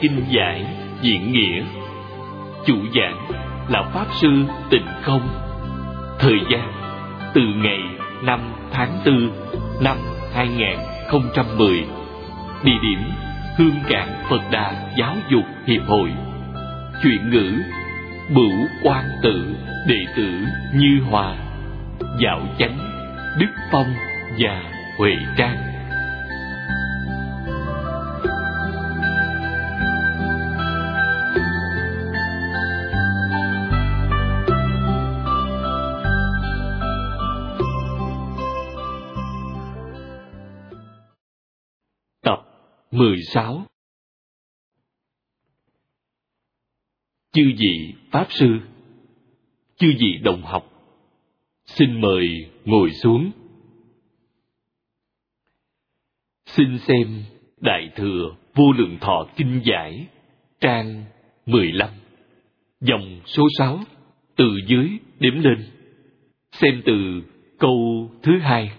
kinh giải diễn nghĩa. Chủ giảng là Pháp Sư Tịnh Không. Thời gian từ ngày 5 tháng 4 năm 2010. Địa điểm Hương Cảng Phật Đà Giáo dục Hiệp hội. Chuyển ngữ Bửu Quan Tự đệ tử Như Hòa, Dạo Chánh, Đức Phong và Huệ Trang. Tập 16. Chư vị Pháp Sư, chư vị đồng học, xin mời ngồi xuống. Xin xem Đại Thừa Vô Lượng Thọ Kinh Giải, trang 15, dòng số 6, từ dưới đếm lên. Xem từ câu thứ 2.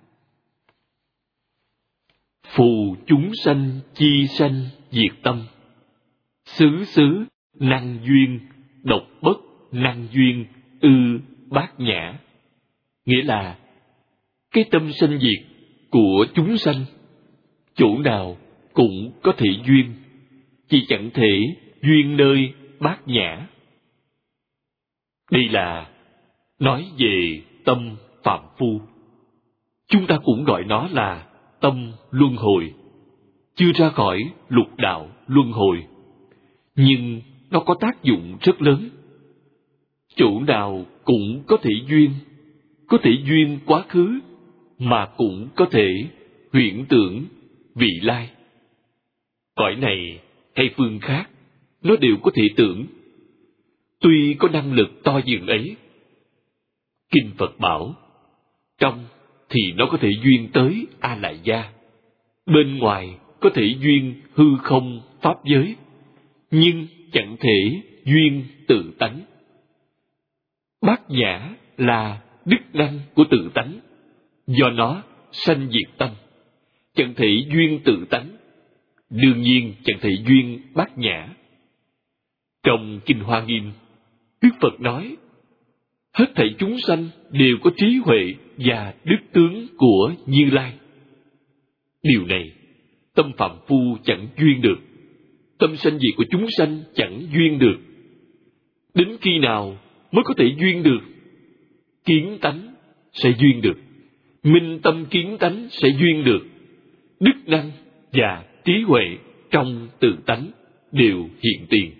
Phù chúng sanh chi sanh diệt tâm, xứ xứ năng duyên, độc bất năng duyên, bát nhã. Nghĩa là cái tâm sanh diệt của chúng sanh chỗ nào cũng có thể duyên, chỉ chẳng thể duyên nơi bát nhã. Đây là nói về tâm phạm phu. Chúng ta cũng gọi nó là tâm luân hồi, chưa ra khỏi lục đạo luân hồi, nhưng nó có tác dụng rất lớn. Chỗ nào cũng có thể duyên quá khứ, mà cũng có thể huyễn tưởng vị lai. Cõi này hay phương khác, nó đều có thể tưởng, tuy có năng lực to dường ấy. Kinh Phật bảo, trong thì nó có thể duyên tới A Lại Gia, bên ngoài có thể duyên hư không pháp giới, nhưng chẳng thể duyên tự tánh. Bát nhã là đức năng của tự tánh, do nó sanh diệt tâm, chẳng thể duyên tự tánh, đương nhiên chẳng thể duyên bát nhã. Trong Kinh Hoa Nghiêm, Đức Phật nói, hết thảy chúng sanh đều có trí huệ và đức tướng của Như Lai. Điều này tâm phạm phu chẳng duyên được, tâm sanh diệt của chúng sanh chẳng duyên được. Đến khi nào mới có thể duyên được? Kiến tánh sẽ duyên được, minh tâm kiến tánh sẽ duyên được. Đức năng và trí huệ trong tự tánh đều hiện tiền.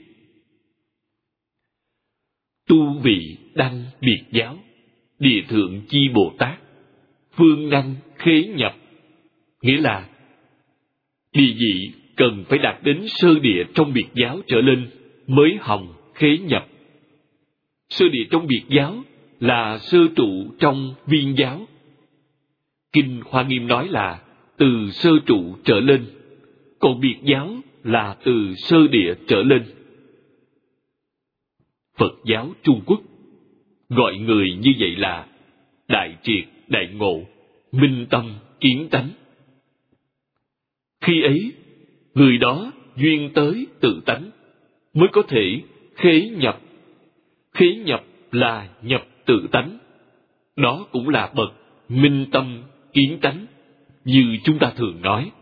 Tu vị đăng biệt giáo, địa thượng chi Bồ Tát, phương năng khế nhập. Nghĩa là địa vị cần phải đạt đến sơ địa trong biệt giáo trở lên mới hồng khế nhập. Sơ địa trong biệt giáo là sơ trụ trong viên giáo. Kinh Hoa Nghiêm nói là từ sơ trụ trở lên, còn biệt giáo là từ sơ địa trở lên. Phật giáo Trung Quốc gọi người như vậy là đại triệt đại ngộ, minh tâm kiến tánh. Khi ấy, người đó duyên tới tự tánh, mới có thể khế nhập. Khế nhập là nhập tự tánh, đó cũng là bậc minh tâm kiến tánh, như chúng ta thường nói.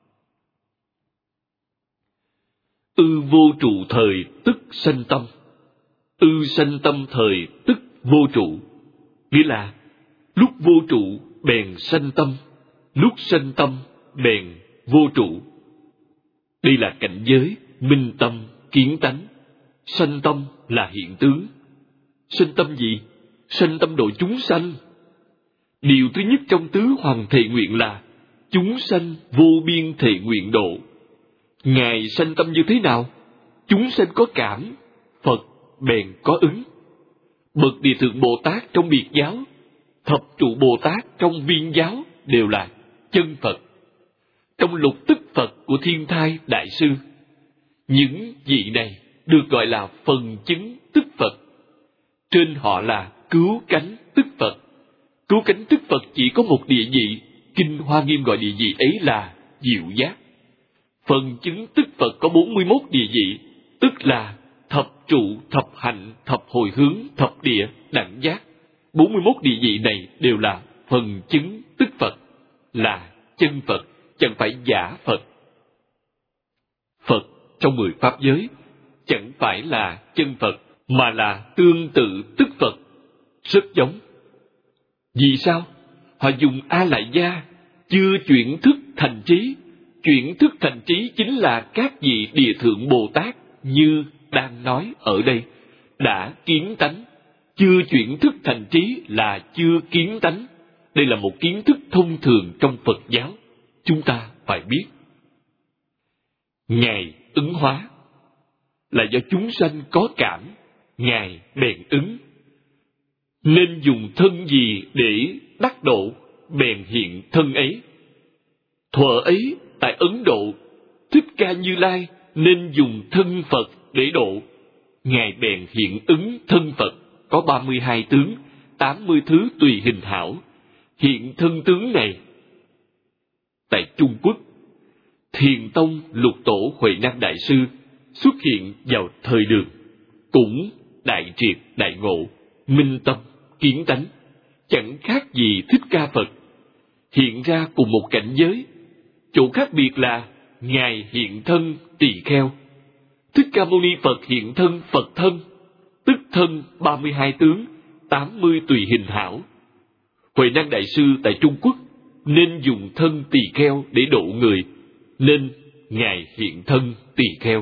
Vô trụ thời tức sanh tâm, sanh tâm thời tức vô trụ. Nghĩa là lúc vô trụ bèn sanh tâm, lúc sanh tâm bèn vô trụ. Đây là cảnh giới minh tâm kiến tánh. Sanh tâm là hiện tướng. Sanh tâm gì? Sanh tâm độ chúng sanh. Điều thứ nhất trong tứ hoàng thệ nguyện là chúng sanh vô biên thệ nguyện độ. Ngài sanh tâm như thế nào? Chúng sanh có cảm, Phật bèn có ứng. Bậc Địa Thượng Bồ Tát trong biệt giáo, Thập Trụ Bồ Tát trong viên giáo đều là chân Phật. Trong lục tức Phật của Thiên Thai Đại Sư, những vị này được gọi là phần chứng tức Phật. Trên họ là cứu cánh tức Phật. Cứu cánh tức Phật chỉ có một địa vị, Kinh Hoa Nghiêm gọi địa vị ấy là diệu giác. Phần chứng tức Phật có 41 địa vị, tức là thập trụ, thập hạnh, thập hồi hướng, thập địa, đẳng giác. 41 địa vị này đều là phần chứng tức Phật, là chân Phật, chẳng phải giả Phật. Phật trong 10 pháp giới chẳng phải là chân Phật, mà là tương tự tức Phật, rất giống. Vì sao? Họ dùng A Lại Gia, chưa chuyển thức thành trí. Chuyển thức thành trí chính là các vị Địa Thượng Bồ Tát như đang nói ở đây, đã kiến tánh. Chưa chuyển thức thành trí là chưa kiến tánh. Đây là một kiến thức thông thường trong Phật giáo, chúng ta phải biết. Ngài ứng hóa là do chúng sanh có cảm, Ngài bèn ứng. Nên dùng thân gì để đắc độ, bèn hiện thân ấy. Thuở ấy, tại Ấn Độ, Thích Ca Như Lai nên dùng thân Phật để độ. Ngài bèn hiện ứng thân Phật, có 32 tướng, 80 thứ tùy hình hảo. Hiện thân tướng này. Tại Trung Quốc, Thiền Tông Lục Tổ Huệ Năng Đại Sư xuất hiện vào thời Đường, cũng đại triệt đại ngộ, minh tâm, kiến tánh, chẳng khác gì Thích Ca Phật. Hiện ra cùng một cảnh giới, chỗ khác biệt là Ngài hiện thân tỳ kheo, Thích Ca Mâu Ni Phật hiện thân Phật thân, tức thân 32 tướng, 80 tùy hình hảo. Huệ Năng Đại Sư tại Trung Quốc nên dùng thân tỳ kheo để độ người, nên Ngài hiện thân tỳ kheo.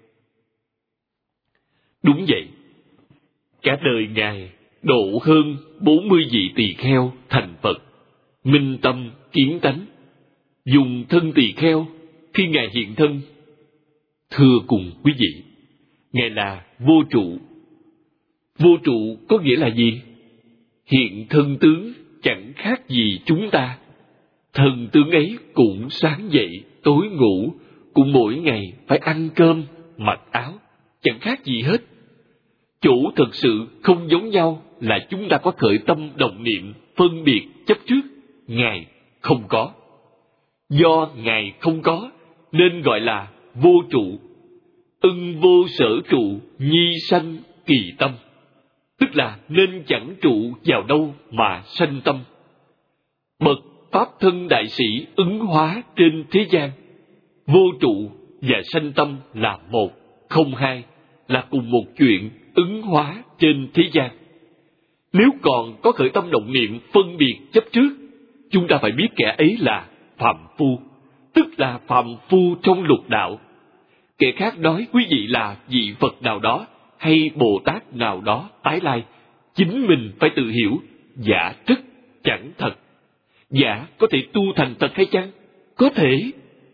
Đúng vậy, cả đời Ngài độ hơn 40 vị tỳ kheo thành Phật, minh tâm kiến tánh, dùng thân tỳ kheo khi Ngài hiện thân. Thưa cùng quý vị, Ngài là vô trụ. Vô trụ có nghĩa là gì? Hiện thân tướng chẳng khác gì chúng ta. Thần tướng ấy cũng sáng dậy, tối ngủ, cũng mỗi ngày phải ăn cơm, mặc áo, chẳng khác gì hết. Chủ thực sự không giống nhau là chúng ta có khởi tâm đồng niệm, phân biệt, chấp trước. Ngài không có. Do Ngài không có, nên gọi là vô trụ. Ưng vô sở trụ, nhi sanh kỳ tâm. Tức là nên chẳng trụ vào đâu mà sanh tâm. Bậc Pháp thân đại sĩ ứng hóa trên thế gian. Vô trụ và sanh tâm là một, không hai, là cùng một chuyện ứng hóa trên thế gian. Nếu còn có khởi tâm động niệm phân biệt chấp trước, chúng ta phải biết kẻ ấy là phàm phu, tức là phàm phu trong lục đạo. Kẻ khác nói quý vị là vị Phật nào đó hay Bồ Tát nào đó tái lai, chính mình phải tự hiểu, giả chất chẳng thật. Giả có thể tu thành thật hay chăng? Có thể.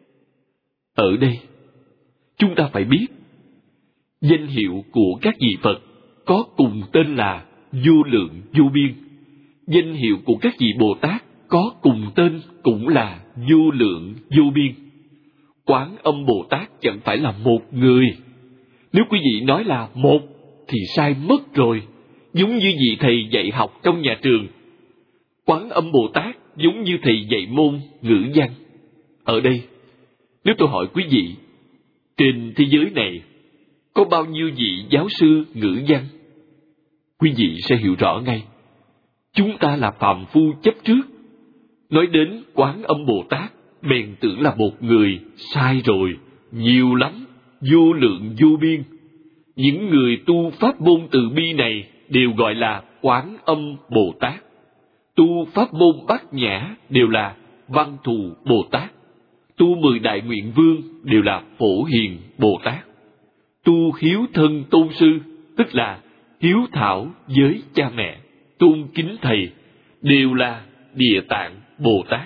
Ở đây, chúng ta phải biết, danh hiệu của các vị Phật có cùng tên là vô lượng vô biên. Danh hiệu của các vị Bồ Tát có cùng tên cũng là vô lượng vô biên. Quán Âm Bồ Tát chẳng phải là một người. Nếu quý vị nói là một thì sai mất rồi, giống như vị thầy dạy học trong nhà trường. Quán Âm Bồ Tát giống như thầy dạy môn ngữ văn. Ở đây, nếu tôi hỏi quý vị, trên thế giới này có bao nhiêu vị giáo sư ngữ văn? Quý vị sẽ hiểu rõ ngay. Chúng ta là phàm phu chấp trước. Nói đến Quán Âm Bồ Tát, bèn tưởng là một người, sai rồi, nhiều lắm, vô lượng vô biên. Những người tu pháp môn từ bi này đều gọi là Quán Âm Bồ Tát. Tu pháp môn Bát Nhã đều là Văn Thù Bồ Tát. Tu 10 Đại Nguyện Vương đều là Phổ Hiền Bồ Tát. Tu hiếu thân tôn sư, tức là hiếu thảo với cha mẹ, tôn kính thầy, đều là Địa Tạng Bồ Tát.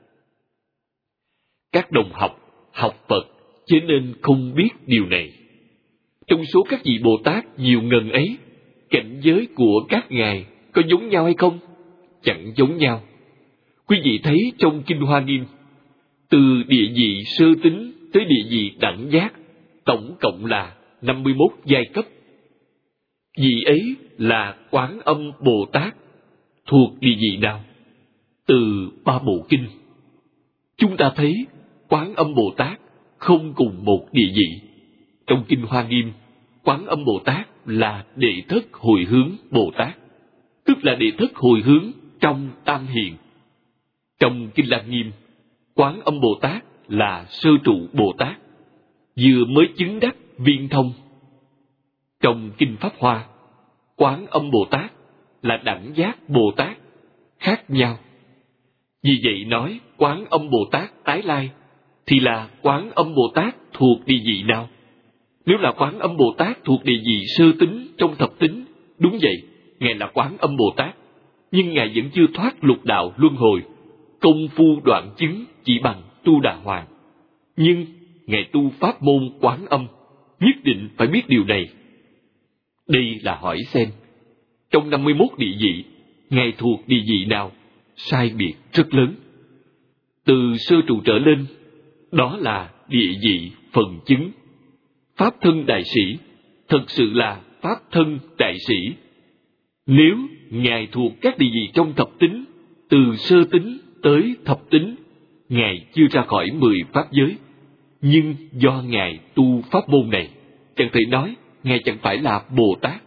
Các đồng học học Phật cho nên không biết điều này. Trong số các vị Bồ Tát nhiều ngần ấy, cảnh giới của các ngài có giống nhau hay không? Chẳng giống nhau. Quý vị thấy trong Kinh Hoa Nghiêm, từ địa vị sơ tính tới địa vị đẳng giác, tổng cộng là 51 giai cấp. Vị ấy là Quán Âm Bồ Tát, thuộc địa vị nào? Từ 3 bộ kinh, chúng ta thấy Quán Âm Bồ Tát không cùng một địa vị. Trong Kinh Hoa Nghiêm, Quán Âm Bồ Tát là đệ thất hồi hướng Bồ Tát, tức là đệ thất hồi hướng trong Tam Hiền. Trong Kinh Lăng Nghiêm, Quán Âm Bồ Tát là sơ trụ Bồ Tát, vừa mới chứng đắc viên thông. Trong Kinh Pháp Hoa, Quán Âm Bồ Tát là đẳng giác Bồ Tát, khác nhau. Vì vậy nói Quán Âm Bồ Tát tái lai thì là Quán Âm Bồ Tát thuộc địa vị nào? Nếu là Quán Âm Bồ Tát thuộc địa vị sơ tính trong thập tính, đúng vậy, Ngài là Quán Âm Bồ Tát, nhưng Ngài vẫn chưa thoát lục đạo luân hồi, công phu đoạn chứng chỉ bằng Tu Đà Hoàng. Nhưng Ngài tu pháp môn Quán Âm, nhất định phải biết điều này. Đây là hỏi xem, trong 51 địa vị, Ngài thuộc địa vị nào? Sai biệt rất lớn. Từ sơ trụ trở lên, đó là địa vị phần chứng. Pháp thân đại sĩ, thật sự là Pháp thân đại sĩ. Nếu Ngài thuộc các địa vị trong thập tính, từ sơ tính tới thập tính, Ngài chưa ra khỏi 10 pháp giới. Nhưng do Ngài tu pháp môn này, chẳng thể nói Ngài chẳng phải là Bồ Tát.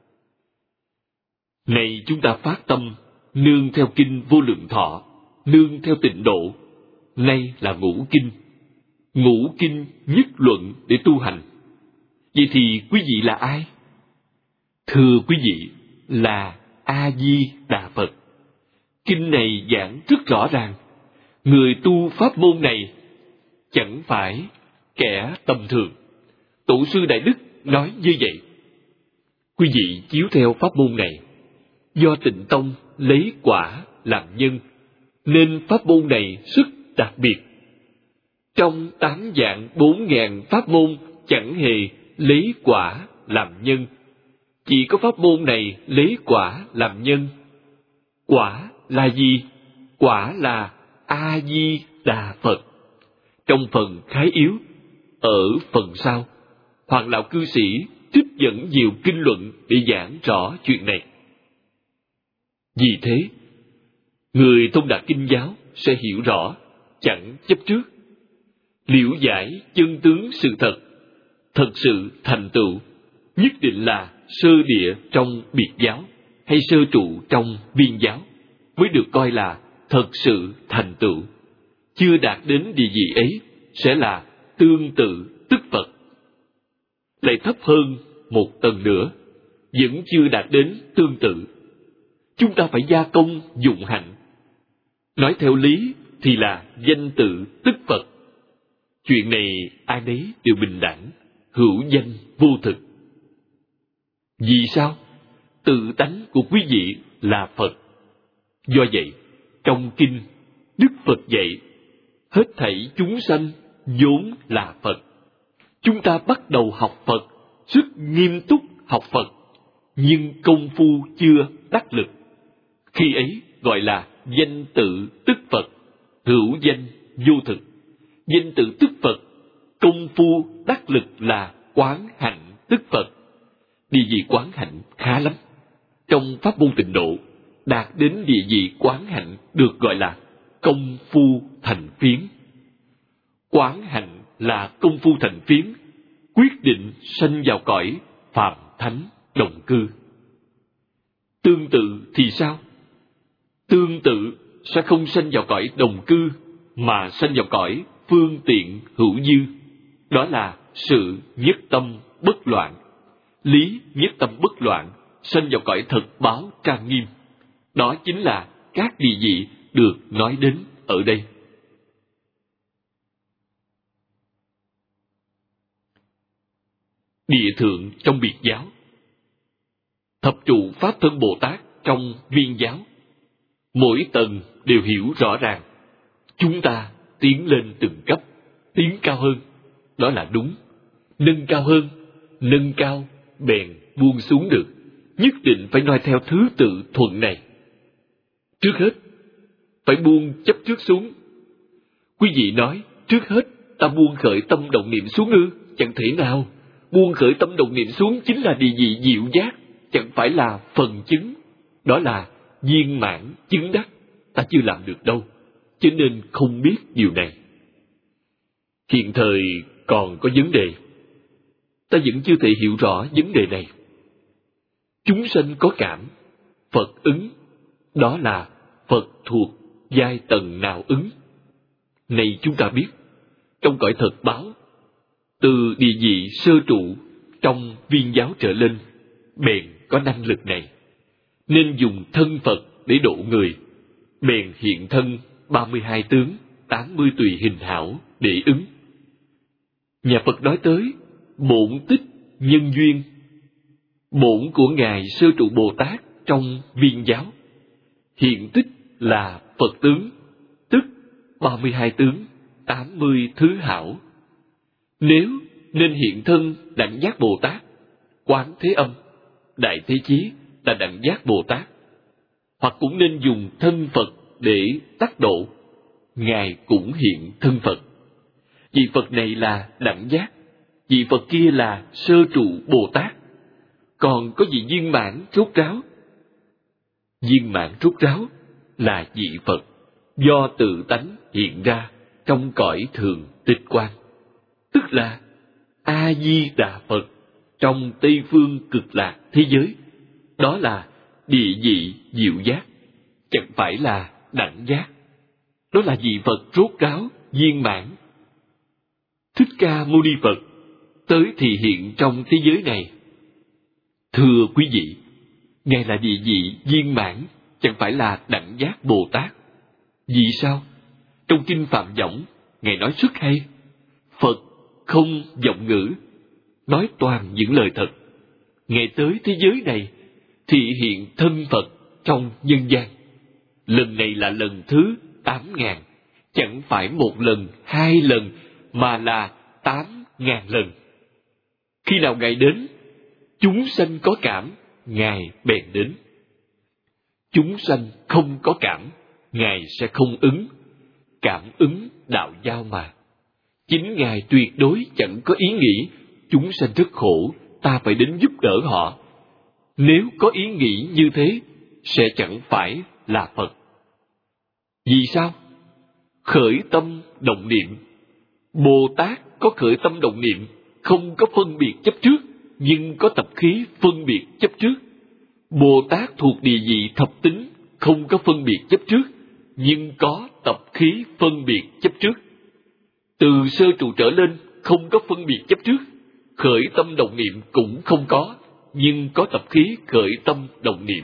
Này chúng ta phát tâm, nương theo Kinh Vô Lượng Thọ, nương theo Tịnh Độ, nay là ngũ kinh. Ngũ kinh nhất luận để tu hành. Vậy thì quý vị là ai? Thưa quý vị, là A-di-đà Phật. Kinh này giảng rất rõ ràng, người tu pháp môn này chẳng phải kẻ tầm thường. Tổ sư Đại Đức nói như vậy. Quý vị chiếu theo pháp môn này, do Tịnh Tông lấy quả làm nhân, nên pháp môn này rất đặc biệt. Trong 8 vạn 4.000 pháp môn chẳng hề lấy quả làm nhân, chỉ có pháp môn này lấy quả làm nhân. Quả là gì? Quả là A-di-đà Phật. Trong phần khái yếu, ở phần sau, Hoàng Lão Cư Sĩ trích dẫn nhiều kinh luận để giảng rõ chuyện này. Vì thế, người thông đạt kinh giáo sẽ hiểu rõ, chẳng chấp trước, liễu giải chân tướng sự thật, thật sự thành tựu, nhất định là sơ địa trong biệt giáo hay sơ trụ trong viên giáo mới được coi là thật sự thành tựu. Chưa đạt đến địa vị ấy sẽ là tương tự tức Phật. Lại thấp hơn một tầng nữa, vẫn chưa đạt đến tương tự. Chúng ta phải gia công dụng hạnh. Nói theo lý thì là danh tự tức Phật. Chuyện này ai nấy đều bình đẳng, hữu danh vô thực. Vì sao? Tự tánh của quý vị là Phật. Do vậy, trong kinh, Đức Phật dạy, hết thảy chúng sanh vốn là Phật. Chúng ta bắt đầu học Phật, rất nghiêm túc học Phật, nhưng công phu chưa đắc lực. Khi ấy gọi là danh tự tức Phật, hữu danh vô thực. Danh tự tức Phật, công phu đắc lực là quán hạnh tức Phật. Địa vị quán hạnh khá lắm. Trong pháp môn Tịnh Độ, đạt đến địa vị quán hạnh được gọi là công phu thành phiến. Quán hạnh là công phu thành phiến, quyết định sanh vào cõi phàm thánh đồng cư. Tương tự thì sao? Tương tự sẽ không sanh vào cõi đồng cư, mà sanh vào cõi phương tiện hữu dư. Đó là sự nhất tâm bất loạn. Lý nhất tâm bất loạn, sanh vào cõi thật báo trang nghiêm. Đó chính là các địa vị được nói đến ở đây. Địa thượng trong biệt giáo, thập trụ pháp thân Bồ Tát trong viên giáo, mỗi tầng đều hiểu rõ ràng. Chúng ta tiến lên từng cấp, tiến cao hơn, đó là đúng. Nâng cao hơn, nâng cao bèn buông xuống được, nhất định phải noi theo thứ tự thuận này. Trước hết, phải buông chấp trước xuống. Quý vị nói, trước hết ta buông khởi tâm động niệm xuống ư? Chẳng thể nào. Buông khởi tâm động niệm xuống chính là địa vị diệu giác, chẳng phải là phần chứng. Đó là viên mãn chứng đắc, ta chưa làm được đâu, cho nên không biết điều này. Hiện thời còn có vấn đề. Ta vẫn chưa thể hiểu rõ vấn đề này. Chúng sanh có cảm, Phật ứng. Đó là Phật thuộc giai tầng nào ứng? Này chúng ta biết, trong cõi thật báo, từ địa vị sơ trụ trong viên giáo trở lên, bèn có năng lực này, nên dùng thân Phật để độ người, bèn hiện thân 32 tướng, 80 tùy hình hảo để ứng. Nhà Phật nói tới bổn tích nhân duyên. Bổn của Ngài Sơ Trụ Bồ Tát trong viên giáo, hiện tích là Phật tướng, tức 32 tướng, 80 thứ hảo. Nếu nên hiện thân Đẳng Giác Bồ Tát, Quán Thế Âm, Đại Thế Chí là Đẳng Giác Bồ Tát, hoặc cũng nên dùng thân Phật để tác độ, Ngài cũng hiện thân Phật. Vị Phật này là Đẳng Giác, vị Phật kia là Sơ Trụ Bồ Tát. Còn có vị viên mãn rốt ráo. Viên mãn rốt ráo là vị Phật do tự tánh hiện ra trong cõi thường tịch quan, tức là A Di Đà Phật trong Tây phương cực lạc thế giới. Đó là địa vị diệu giác, chẳng phải là đẳng giác. Đó là vị Phật rốt ráo viên mãn. Thích Ca Mâu Ni Phật tới thì hiện trong thế giới này. Thưa quý vị, Ngài là địa vị viên mãn, chẳng phải là đẳng giác Bồ Tát. Vì sao? Trong Kinh Phạm Võng, Ngài nói rất hay. Phật không vọng ngữ, nói toàn những lời thật. Ngài tới thế giới này, thị hiện thân Phật trong nhân gian. Lần này là lần thứ 8.000, chẳng phải một lần, 2 lần, mà là 8.000 lần. Khi nào Ngài đến, chúng sanh có cảm, Ngài bèn đến. Chúng sanh không có cảm, Ngài sẽ không ứng. Cảm ứng đạo giao mà. Chính Ngài tuyệt đối chẳng có ý nghĩ chúng sanh rất khổ, ta phải đến giúp đỡ họ. Nếu có ý nghĩ như thế, sẽ chẳng phải là Phật. Vì sao? Khởi tâm động niệm. Bồ Tát có khởi tâm động niệm, không có phân biệt chấp trước, nhưng có tập khí phân biệt chấp trước. Bồ Tát thuộc địa vị thập tính, không có phân biệt chấp trước, nhưng có tập khí phân biệt chấp trước. Từ sơ trụ trở lên, không có phân biệt chấp trước. Khởi tâm động niệm cũng không có, nhưng có tập khí khởi tâm động niệm.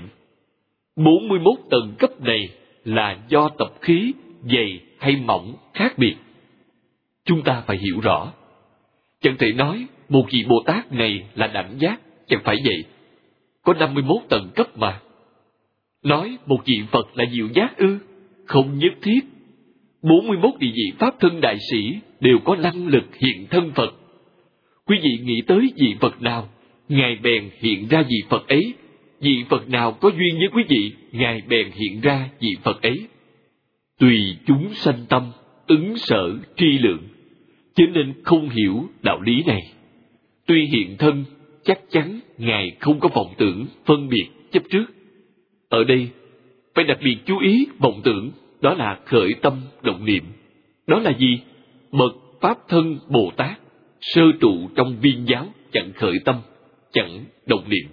41 tầng cấp này là do tập khí dày hay mỏng khác biệt. Chúng ta phải hiểu rõ. Chẳng thể nói một vị Bồ Tát này là đẳng giác, chẳng phải vậy. Có 51 tầng cấp mà. Nói một vị Phật là diệu giác ư? Không nhất thiết. 41 địa vị Pháp thân đại sĩ đều có năng lực hiện thân Phật. Quý vị nghĩ tới vị Phật nào, Ngài bèn hiện ra vị Phật ấy. Vị Phật nào có duyên với quý vị, Ngài bèn hiện ra vị Phật ấy. Tùy chúng sanh tâm, ứng sở tri lượng, cho nên không hiểu đạo lý này. Tuy hiện thân, chắc chắn Ngài không có vọng tưởng phân biệt chấp trước. Ở đây, phải đặc biệt chú ý vọng tưởng, đó là khởi tâm động niệm. Đó là gì? Bậc Pháp thân Bồ Tát, sơ trụ trong viên giáo, chẳng khởi tâm, chẳng động niệm.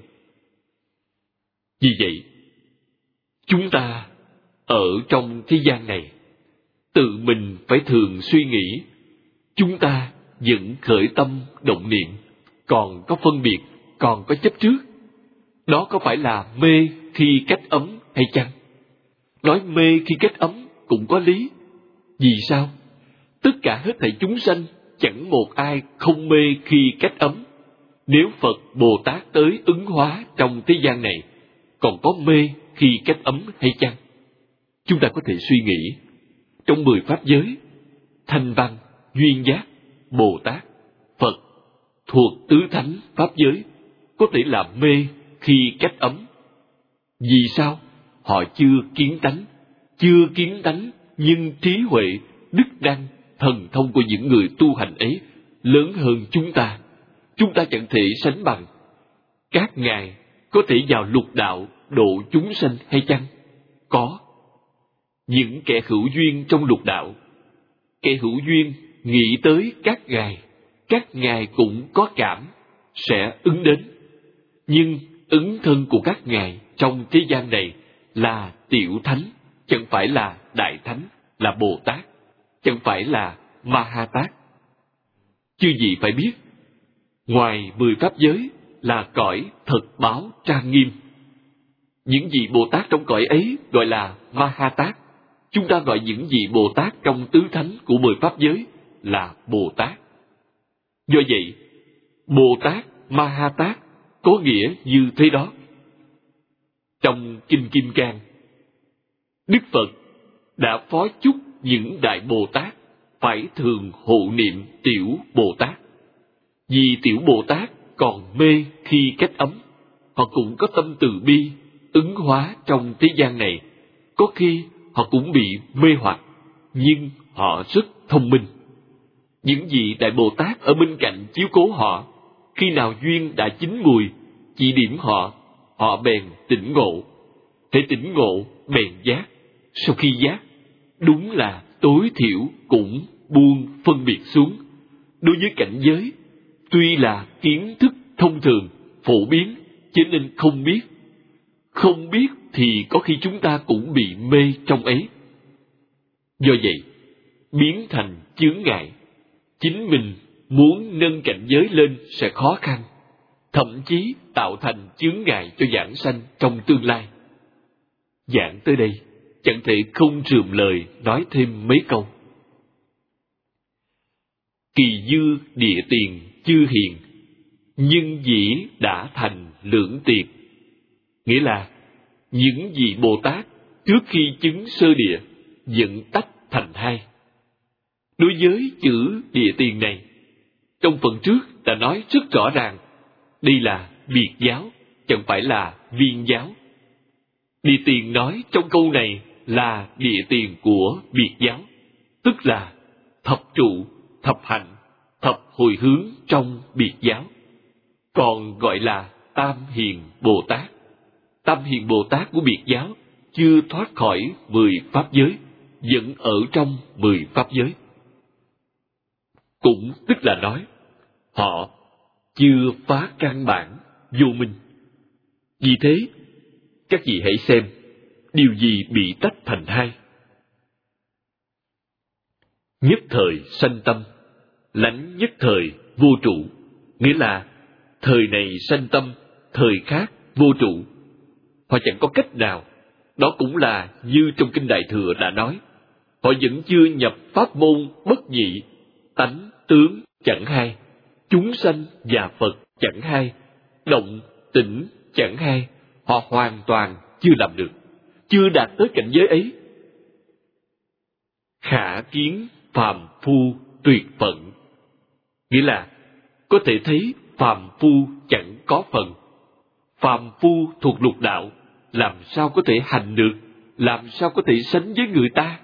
Vì vậy, chúng ta ở trong thế gian này, tự mình phải thường suy nghĩ, chúng ta vẫn khởi tâm động niệm, còn có phân biệt, còn có chấp trước. Đó có phải là mê khi cách ấm hay chăng? Nói mê khi cách ấm cũng có lý. Vì sao? Tất cả hết thảy chúng sanh, chẳng một ai không mê khi cách ấm. Nếu Phật Bồ Tát tới ứng hóa trong thế gian này, còn có mê khi cách ấm hay chăng? Chúng ta có thể suy nghĩ. Trong 10 pháp giới, Thanh Văn, Duyên Giác, Bồ Tát, Phật thuộc tứ thánh pháp giới có thể là mê khi cách ấm. Vì sao? Họ chưa kiến tánh, nhưng trí huệ, đức năng, thần thông của những người tu hành ấy lớn hơn chúng ta. Chúng ta chẳng thể sánh bằng. Các ngài có thể vào lục đạo độ chúng sanh hay chăng? Có. Những kẻ hữu duyên trong lục đạo, kẻ hữu duyên nghĩ tới các ngài cũng có cảm, sẽ ứng đến. Nhưng ứng thân của các ngài trong thế gian này là tiểu thánh, chẳng phải là đại thánh, là Bồ Tát, chẳng phải là Ma Ha Tát. Chư vị phải biết, ngoài 10 pháp giới là cõi thật báo trang nghiêm. Những vị Bồ Tát trong cõi ấy gọi là Ma Ha Tát. Chúng ta gọi những vị Bồ Tát trong tứ thánh của 10 pháp giới là Bồ Tát. Do vậy, Bồ Tát Ma Ha Tát có nghĩa như thế đó. Trong Kinh Kim Cang, Đức Phật đã phó chúc những Đại Bồ Tát phải thường hộ niệm Tiểu Bồ Tát. Vì Tiểu Bồ Tát còn mê khi cách ấm, họ cũng có tâm từ bi, ứng hóa trong thế gian này. Có khi họ cũng bị mê hoặc, nhưng họ rất thông minh. Những vị Đại Bồ Tát ở bên cạnh chiếu cố họ, khi nào duyên đã chín mùi, chỉ điểm họ, họ bèn tỉnh ngộ. Hễ tỉnh ngộ, bèn giác. Sau khi giác, đúng là tối thiểu cũng buông phân biệt xuống. Đối với cảnh giới, tuy là kiến thức thông thường, phổ biến, cho nên không biết. Không biết thì có khi chúng ta cũng bị mê trong ấy. Do vậy, biến thành chướng ngại. Chính mình muốn nâng cảnh giới lên sẽ khó khăn, thậm chí tạo thành chướng ngại cho giảng sanh trong tương lai. Giảng tới đây, chẳng thể không rườm lời nói thêm mấy câu. Kỳ dư địa tiền chư hiền, nhưng dĩ đã thành lưỡng tiệt. Nghĩa là, những vị Bồ Tát trước khi chứng sơ địa, dẫn tách thành hai. Đối với chữ địa tiền này, trong phần trước đã nói rất rõ ràng, đây là biệt giáo, chẳng phải là viên giáo. Địa tiền nói trong câu này là địa tiền của biệt giáo, tức là thập trụ, thập hạnh, thập hồi hướng trong biệt giáo. Còn gọi là Tam Hiền Bồ Tát. Tam Hiền Bồ Tát của biệt giáo chưa thoát khỏi 10 pháp giới, vẫn ở trong 10 pháp giới. Cũng tức là nói, họ chưa phá căn bản vô minh. Vì thế, các vị hãy xem, điều gì bị tách thành hai? Nhất thời sanh tâm, lãnh nhất thời vô trụ. Nghĩa là, thời này sanh tâm, thời khác vô trụ. Họ chẳng có cách nào. Đó cũng là như trong Kinh Đại Thừa đã nói, họ vẫn chưa nhập pháp môn bất nhị, tánh tướng chẳng hai, chúng sanh và Phật chẳng hai, động tĩnh chẳng hai. Họ hoàn toàn chưa làm được, chưa đạt tới cảnh giới ấy. Khả kiến phàm phu tuyệt phận. Nghĩa là, có thể thấy phàm phu chẳng có phần. Phàm phu thuộc lục đạo, làm sao có thể hành được, làm sao có thể sánh với người ta?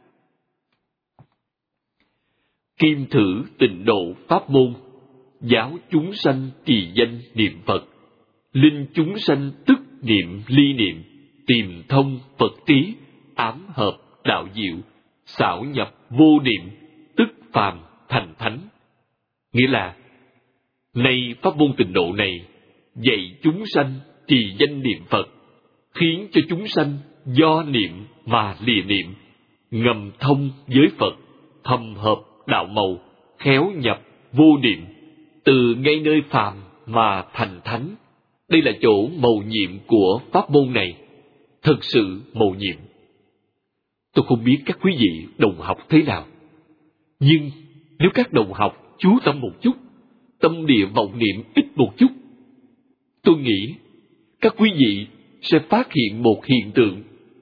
Kim thử tịnh độ pháp môn, giáo chúng sanh trì danh niệm Phật, linh chúng sanh tức niệm ly niệm, tìm thông Phật trí, ám hợp đạo diệu, xảo nhập vô niệm, tức phàm thành thánh. Nghĩa là, nay pháp môn tịnh độ này dạy chúng sanh trì danh niệm Phật, khiến cho chúng sanh do niệm mà lìa niệm, ngầm thông với Phật, thầm hợp đạo màu, khéo nhập vô niệm, từ ngay nơi phàm mà thành thánh. Đây là chỗ mầu nhiệm của pháp môn này, thực sự mầu nhiệm. Tôi không biết các quý vị đồng học thế nào, nhưng nếu các đồng học chú tâm một chút, tâm địa vọng niệm ít một chút, tôi nghĩ các quý vị sẽ phát hiện một hiện tượng.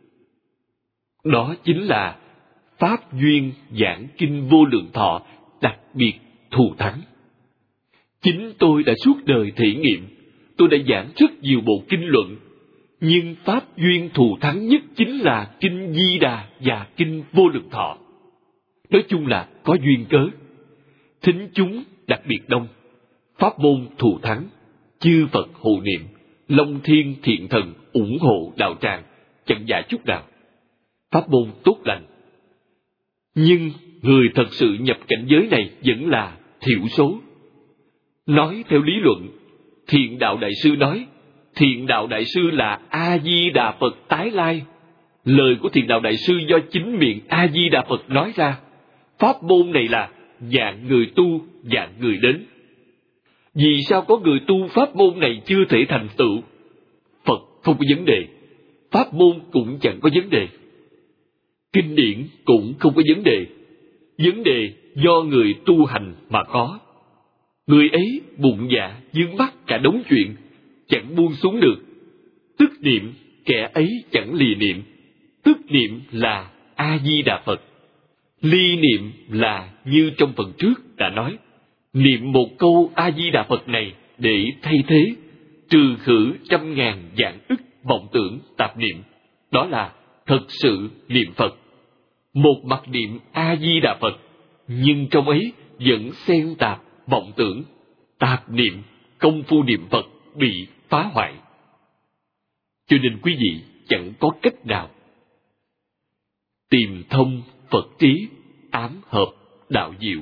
Đó chính là Pháp duyên giảng kinh Vô Lượng Thọ đặc biệt thù thắng. Chính tôi đã suốt đời thể nghiệm, tôi đã giảng rất nhiều bộ kinh luận, nhưng Pháp duyên thù thắng nhất chính là kinh Di Đà và kinh Vô Lượng Thọ. Nói chung là có duyên cớ. Thính chúng đặc biệt đông, pháp môn thù thắng, chư Phật hộ niệm, Long Thiên Thiện Thần ủng hộ đạo tràng, chẳng giả chút nào. Pháp môn tốt lành. Nhưng người thật sự nhập cảnh giới này vẫn là thiểu số. Nói theo lý luận, Thiện Đạo Đại Sư nói, Thiện Đạo Đại Sư là A-di-đà Phật tái lai. Lời của Thiện Đạo Đại Sư do chính miệng A-di-đà Phật nói ra. Pháp môn này là dạng người tu, dạng người đến. Vì sao có người tu pháp môn này chưa thể thành tựu? Phật không có vấn đề, pháp môn cũng chẳng có vấn đề, kinh điển cũng không có vấn đề. Vấn đề do người tu hành mà có. Người ấy bụng dạ vướng mắc cả đống chuyện, chẳng buông xuống được. Tức niệm, kẻ ấy chẳng lìa niệm. Tức niệm là A-di-đà Phật. Ly niệm là như trong phần trước đã nói, niệm một câu A-di-đà Phật này để thay thế, trừ khử trăm ngàn vạn ức vọng tưởng tạp niệm. Đó là thật sự niệm Phật. Một mặt niệm A-di-đà Phật, nhưng trong ấy vẫn xen tạp vọng tưởng, tạp niệm, công phu niệm Phật bị phá hoại. Cho nên quý vị chẳng có cách nào tìm thông Phật trí, ám hợp đạo diệu.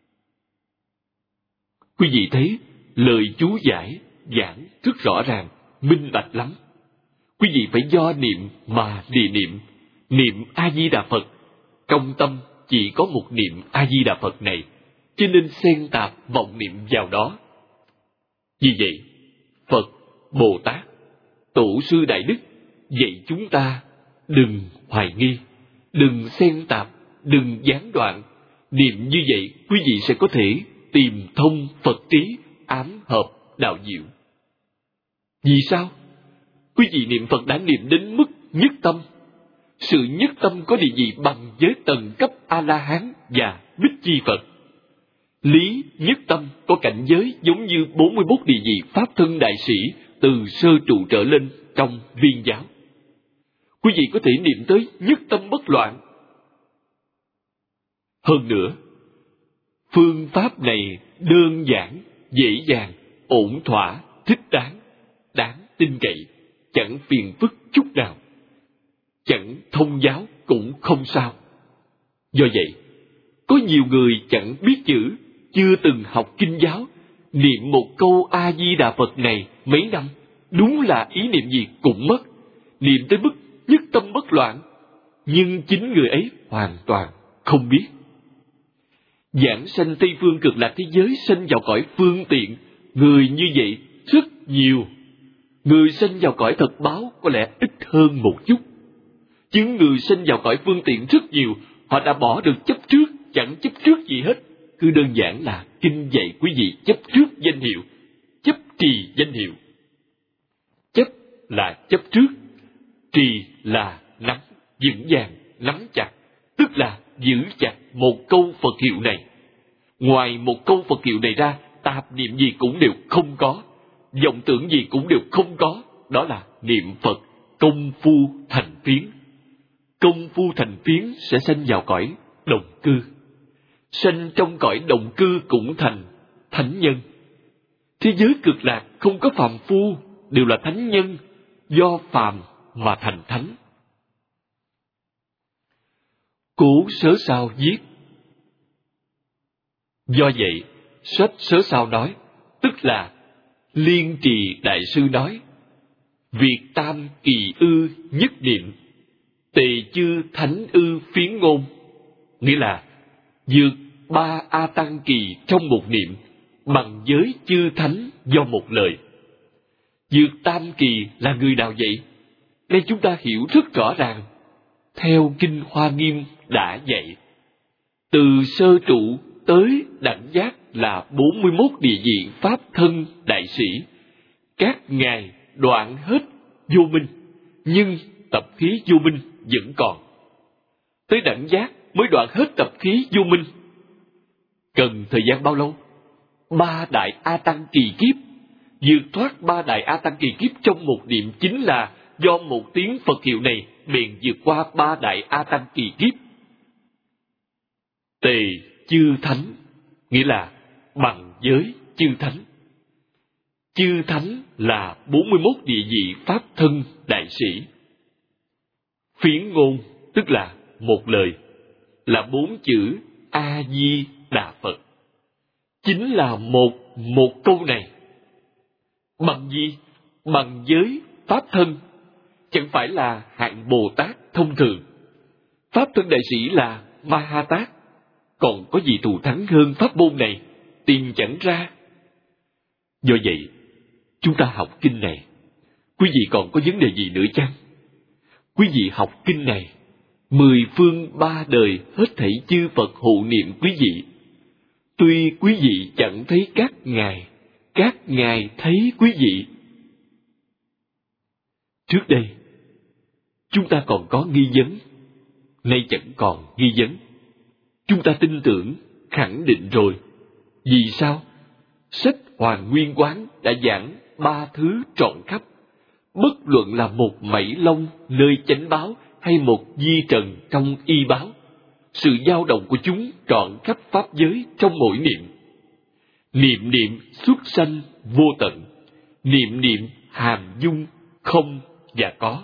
Quý vị thấy lời chú giải giảng rất rõ ràng, minh bạch lắm. Quý vị phải do niệm mà địa niệm, niệm A-di-đà Phật. Trong tâm chỉ có một niệm A-di-đà Phật này, cho nên xen tạp vọng niệm vào đó. Vì vậy, Phật, Bồ Tát, Tổ sư Đại Đức dạy chúng ta đừng hoài nghi, đừng xen tạp, đừng gián đoạn. Niệm như vậy, quý vị sẽ có thể tìm thông Phật trí, ám hợp đạo diệu. Vì sao? Quý vị niệm Phật đã niệm đến mức nhất tâm. Sự nhất tâm có địa vị bằng với tầng cấp A-la-hán và Bích Chi Phật. Lý nhất tâm có cảnh giới giống như 41 địa vị Pháp thân đại sĩ từ sơ trụ trở lên trong Viên giáo. Quý vị có thể niệm tới nhất tâm bất loạn. Hơn nữa, phương pháp này đơn giản, dễ dàng, ổn thỏa, thích đáng, đáng tin cậy, chẳng phiền phức chút nào. Chẳng thông giáo cũng không sao. Do vậy, có nhiều người chẳng biết chữ, chưa từng học kinh giáo, niệm một câu A-di-đà Phật này mấy năm, đúng là ý niệm gì cũng mất, niệm tới mức nhất tâm bất loạn, nhưng chính người ấy hoàn toàn không biết. Giảng sanh Tây Phương Cực Lạc thế giới sanh vào cõi phương tiện, người như vậy rất nhiều. Người sanh vào cõi thật báo có lẽ ít hơn một chút. Chứ người sinh vào cõi phương tiện rất nhiều, họ đã bỏ được chấp trước, chẳng chấp trước gì hết. Cứ đơn giản là kinh dạy quý vị chấp trước danh hiệu, chấp trì danh hiệu. Chấp là chấp trước, trì là nắm vững vàng, nắm chặt, tức là giữ chặt một câu Phật hiệu này. Ngoài một câu Phật hiệu này ra, tạp niệm gì cũng đều không có, vọng tưởng gì cũng đều không có. Đó là niệm Phật công phu thành phiến. Công phu thành phiến sẽ sanh vào cõi đồng cư. Sanh trong cõi đồng cư cũng thành thánh nhân. Thế giới cực lạc không có phàm phu, đều là thánh nhân, do phàm mà thành thánh. Cố Sớ Sao viết: do vậy, sách Sớ Sao nói, tức là Liên Trì Đại Sư nói, việc tam kỳ ư nhất niệm, tề chư thánh ư phiến ngôn, nghĩa là vượt 3 A Tăng kỳ trong một niệm, bằng giới chư thánh do một lời. Vượt tam kỳ là người nào vậy? Đây chúng ta hiểu rất rõ ràng. Theo Kinh Hoa Nghiêm đã dạy, từ sơ trụ tới đẳng giác là 41 địa vị Pháp thân đại sĩ. Các ngài đoạn hết vô minh, nhưng tập khí vô minh vẫn còn. Tới đẳng giác mới đoạn hết tập khí vô minh. Cần thời gian bao lâu? 3 đại A Tăng kỳ kiếp. Vượt thoát 3 đại A Tăng kỳ kiếp trong một niệm chính là do một tiếng Phật hiệu này bèn vượt qua 3 đại A Tăng kỳ kiếp. Tề chư thánh, nghĩa là bằng giới chư thánh. Chư thánh là 41 địa vị Pháp thân đại sĩ. Phiến ngôn tức là một lời, là 4 chữ A Di Đà Phật. Chính là một câu này. Bằng gì? Bằng giới Pháp thân. Chẳng phải là hạng Bồ Tát thông thường. Pháp thân đại sĩ là Ma Ha Tát. Còn có gì thù thắng hơn pháp môn này? Tìm chẳng ra. Do vậy, chúng ta học kinh này, quý vị còn có vấn đề gì nữa chăng? Quý vị học kinh này, 10 phương 3 đời hết thảy chư Phật hộ niệm quý vị. Tuy quý vị chẳng thấy các ngài thấy quý vị. Trước đây, chúng ta còn có nghi vấn, nay chẳng còn nghi vấn. Chúng ta tin tưởng, khẳng định rồi. Vì sao? Sách Hoàn Nguyên Quán đã giảng 3 thứ trọn khắp. Bất luận là một mảy lông nơi chánh báo hay một di trần trong y báo, sự dao động của chúng trọn khắp pháp giới trong mỗi niệm. Niệm niệm xuất sanh vô tận, niệm niệm hàm dung không và có.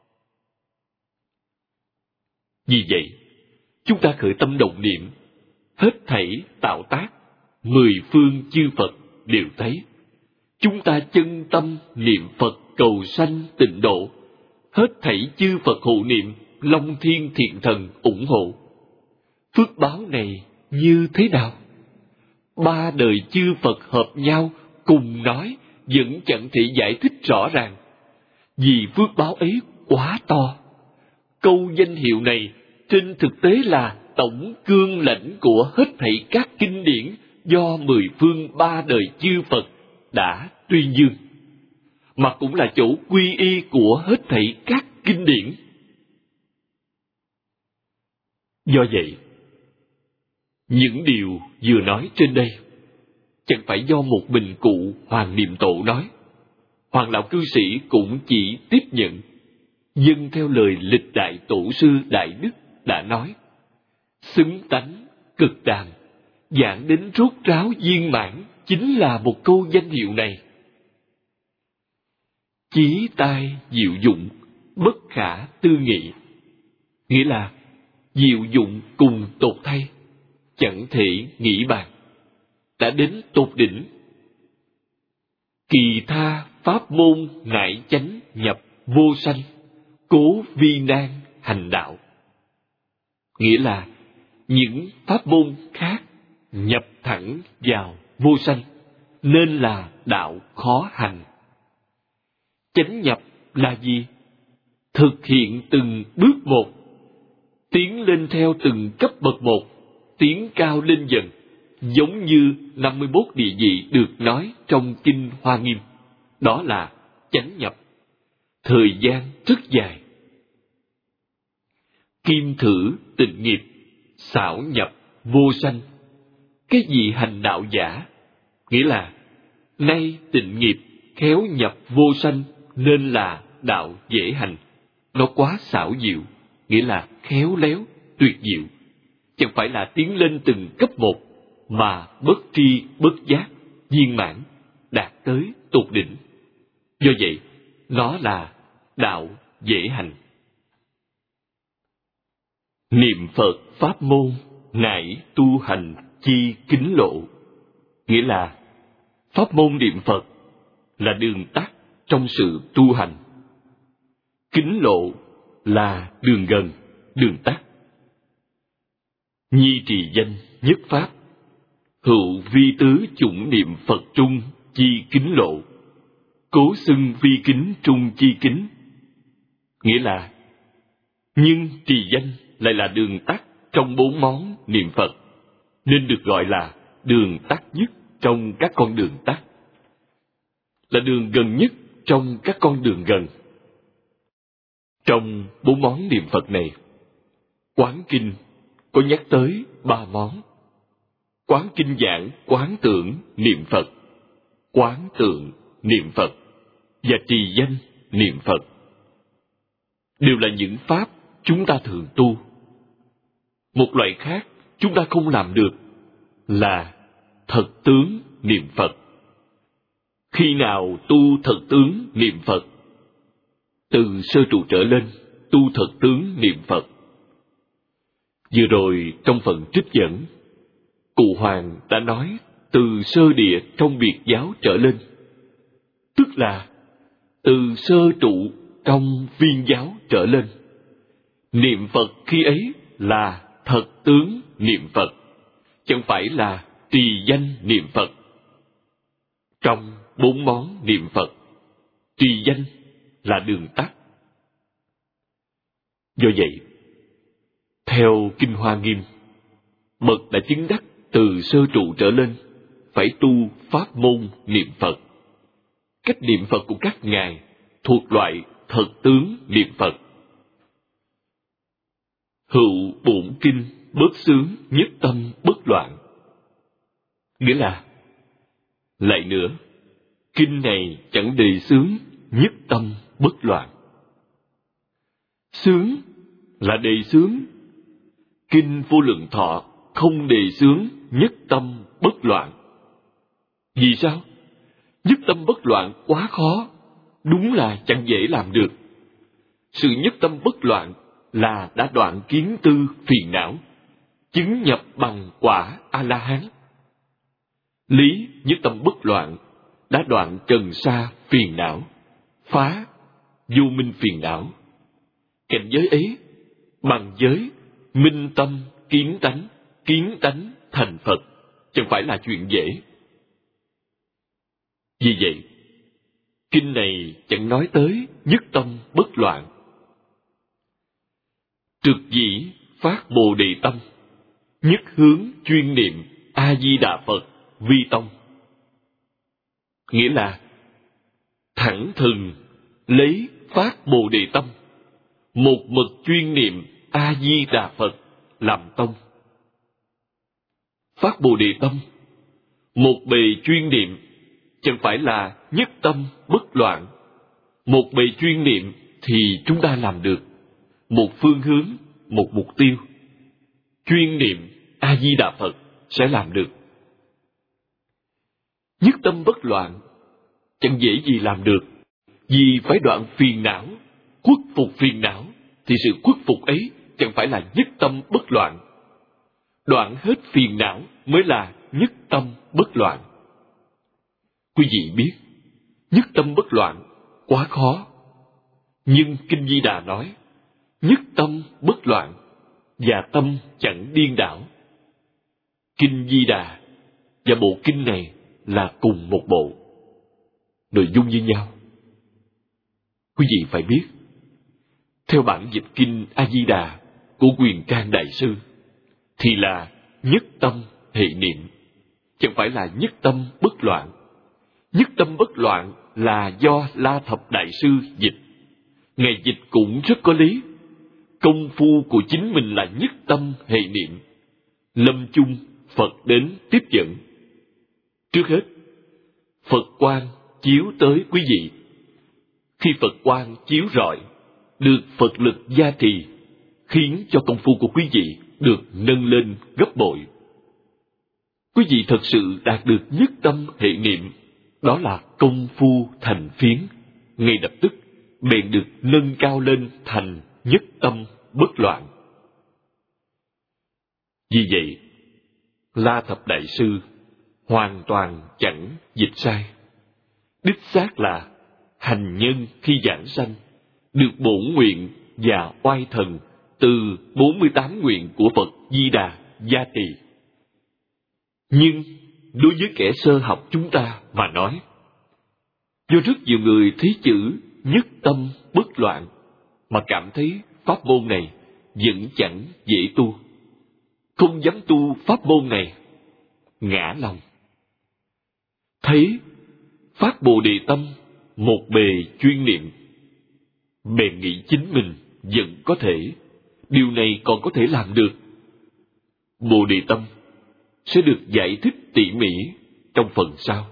Vì vậy, chúng ta khởi tâm động niệm, hết thảy tạo tác, 10 phương chư Phật đều thấy. Chúng ta chân tâm niệm Phật cầu sanh tịnh độ, hết thảy chư Phật hộ niệm, Long Thiên Thiện Thần ủng hộ. Phước báo này như thế nào? 3 đời chư Phật hợp nhau cùng nói vẫn chẳng thể giải thích rõ ràng. Vì phước báo ấy quá to. Câu danh hiệu này trên thực tế là tổng cương lãnh của hết thảy các kinh điển do 10 phương 3 đời chư Phật đã tuyên dương, mà cũng là chỗ quy y của hết thảy các kinh điển. Do vậy, những điều vừa nói trên đây chẳng phải do một mình cụ Hoàng Niệm Tổ nói. Hoàng lão cư sĩ cũng chỉ tiếp nhận, dâng theo lời lịch đại tổ sư Đại Đức đã nói. Xứng tánh, cực đàm, giảng đến rốt ráo viên mãn chính là một câu danh hiệu này. Chí tai diệu dụng, bất khả tư nghị. Nghĩa là diệu dụng cùng tột thay, chẳng thể nghĩ bàn, đã đến tột đỉnh. Kỳ tha pháp môn ngại chánh nhập vô sanh, cố vi nan hành đạo. Nghĩa là những pháp môn khác nhập thẳng vào vô sanh, nên là đạo khó hành. Chánh nhập là gì? Thực hiện từng bước một, tiến lên theo từng cấp bậc một, tiến cao lên dần, giống như 51 địa vị được nói trong Kinh Hoa Nghiêm. Đó là chánh nhập. Thời gian rất dài. Kim thử tịnh nghiệp, xảo nhập vô sanh. Cái gì hành đạo giả? Nghĩa là nay tịnh nghiệp khéo nhập vô sanh, nên là đạo dễ hành. Nó quá xảo diệu, nghĩa là khéo léo, tuyệt diệu. Chẳng phải là tiến lên từng cấp một, mà bất tri bất giác, viên mãn, đạt tới tột đỉnh. Do vậy, nó là đạo dễ hành. Niệm Phật pháp môn ngại tu hành chi kính lộ. Nghĩa là pháp môn niệm Phật là đường tắt trong sự tu hành. Kính lộ là đường gần, đường tắt. Nhi trì danh nhất pháp, hữu vi tứ chủng niệm Phật trung chi kính lộ, cố xưng vi kính trung chi kính. Nghĩa là nhưng trì danh lại là đường tắt trong 4 món niệm Phật, nên được gọi là đường tắt nhất trong các con đường tắt, là đường gần nhất trong các con đường gần. Trong 4 món niệm Phật này, Quán Kinh có nhắc tới 3 món. Quán Kinh giảng quán tưởng niệm Phật, quán tượng niệm Phật và trì danh niệm Phật. Đều là những pháp chúng ta thường tu. Một loại khác chúng ta không làm được là thật tướng niệm Phật. Khi nào tu thật tướng niệm Phật? Từ sơ trụ trở lên tu thật tướng niệm Phật. Vừa rồi trong phần trích dẫn Cụ Hoàng đã nói từ sơ địa trong biệt giáo trở lên, tức là từ sơ trụ trong viên giáo trở lên. Niệm Phật khi ấy là thật tướng niệm Phật, chẳng phải là trì danh niệm Phật. Trong 4 món niệm Phật, trì danh là đường tắt. Do vậy, theo Kinh Hoa Nghiêm, bậc đã chứng đắc từ sơ trụ trở lên phải tu pháp môn niệm Phật. Cách niệm Phật của các ngài thuộc loại thật tướng niệm Phật. Hữu bổn kinh bất xướng nhất tâm bất loạn. Nghĩa là, lại nữa, kinh này chẳng đề xướng nhất tâm bất loạn. Xướng là đề xướng. Kinh Vô Lượng Thọ không đề xướng nhất tâm bất loạn. Vì sao? Nhất tâm bất loạn quá khó, đúng là chẳng dễ làm được. Sự nhất tâm bất loạn là đã đoạn kiến tư phiền não, chứng nhập bằng quả A-la-hán. Lý nhất tâm bất loạn đã đoạn trần sa phiền não, phá vô minh phiền não. Cảnh giới ấy bằng giới minh tâm kiến tánh thành Phật, chẳng phải là chuyện dễ. Vì vậy, kinh này chẳng nói tới nhất tâm bất loạn. Trực dĩ phát Bồ Đề tâm, nhất hướng chuyên niệm A Di Đà Phật vi tông. Nghĩa là thẳng thừng lấy phát Bồ Đề tâm, một mực chuyên niệm A Di Đà Phật làm tông. Phát Bồ Đề tâm, một bề chuyên niệm, chẳng phải là nhất tâm bất loạn. Một bề chuyên niệm thì chúng ta làm được. Một phương hướng, một mục tiêu. Chuyên niệm A Di Đà Phật sẽ làm được. Nhất tâm bất loạn chẳng dễ gì làm được, vì phải đoạn phiền não, khuất phục phiền não, thì sự khuất phục ấy chẳng phải là nhất tâm bất loạn. Đoạn hết phiền não mới là nhất tâm bất loạn. Quý vị biết, nhất tâm bất loạn quá khó. Nhưng Kinh Di Đà nói, nhất tâm bất loạn và tâm chẳng điên đảo. Kinh Di Đà và bộ kinh này là cùng một bộ, nội dung như nhau. Quý vị phải biết, theo bản dịch kinh A Di Đà của Quyền Trang Đại Sư, thì là nhất tâm hệ niệm, chẳng phải là nhất tâm bất loạn. Nhất tâm bất loạn là do La Thập Đại Sư dịch. Ngài dịch cũng rất có lý. Công phu của chính mình là nhất tâm hệ niệm. Lâm chung Phật đến tiếp dẫn. Trước hết, Phật quang chiếu tới quý vị. Khi Phật quang chiếu rọi, được Phật lực gia trì, khiến cho công phu của quý vị được nâng lên gấp bội. Quý vị thật sự đạt được nhất tâm hệ niệm, đó là công phu thành phiến, ngay lập tức bèn được nâng cao lên thành nhất tâm bất loạn. Vì vậy, La Thập Đại Sư hoàn toàn chẳng dịch sai. Đích xác là hành nhân khi giảng sanh được bổn nguyện và oai thần từ 48 nguyện của Phật Di Đà gia trì. Nhưng đối với kẻ sơ học chúng ta mà nói, do rất nhiều người thấy chữ nhất tâm bất loạn mà cảm thấy pháp môn này vẫn chẳng dễ tu, không dám tu pháp môn này, ngã lòng. Thấy phát Bồ Đề tâm một bề chuyên niệm, bèn nghĩ chính mình vẫn có thể, điều này còn có thể làm được. Bồ Đề tâm sẽ được giải thích tỉ mỉ trong phần sau.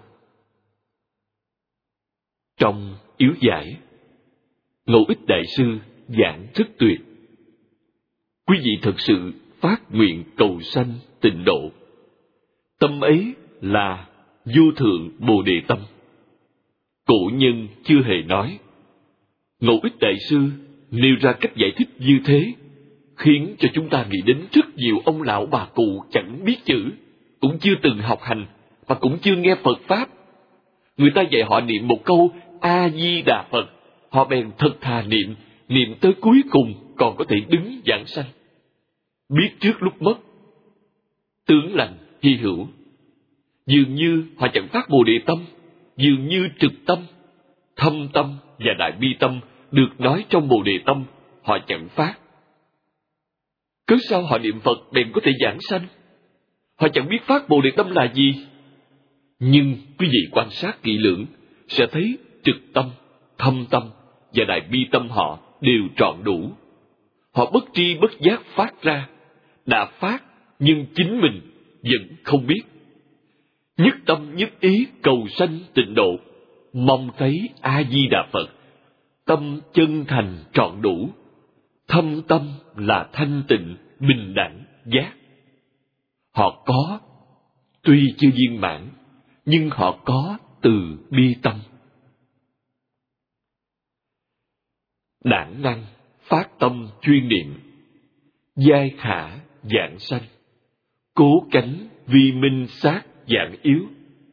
Trong yếu giải, Ngẫu Ích Đại Sư giảng rất tuyệt. Quý vị thực sự phát nguyện cầu sanh tịnh độ. Tâm ấy là vô thượng Bồ Đề tâm. Cổ nhân chưa hề nói. Ngẫu Ích Đại Sư nêu ra cách giải thích như thế, khiến cho chúng ta nghĩ đến rất nhiều ông lão bà cụ chẳng biết chữ, cũng chưa từng học hành, mà cũng chưa nghe Phật Pháp. Người ta dạy họ niệm một câu A-di-đà Phật, họ bèn thật thà niệm, niệm tới cuối cùng còn có thể đứng giảng sanh. Biết trước lúc mất, tướng lành hy hữu. Dường như họ chẳng phát Bồ Đề tâm, dường như trực tâm, thâm tâm và đại bi tâm được nói trong Bồ Đề tâm, họ chẳng phát. Cớ sao họ niệm Phật bèn có thể giảng sanh? Họ chẳng biết phát Bồ Đề tâm là gì. Nhưng quý vị quan sát kỹ lưỡng sẽ thấy trực tâm, thâm tâm và đại bi tâm họ đều trọn đủ. Họ bất tri bất giác phát ra, đã phát nhưng chính mình vẫn không biết. Nhất tâm nhất ý cầu sanh tịnh độ, mong thấy A-di-đà Phật, tâm chân thành trọn đủ, thâm tâm là thanh tịnh, bình đẳng, giác. Họ có, tuy chưa viên mãn, nhưng họ có từ bi tâm. Đản năng, phát tâm chuyên niệm, giai khả giảng sanh, cố cánh vi minh sát giảng yếu.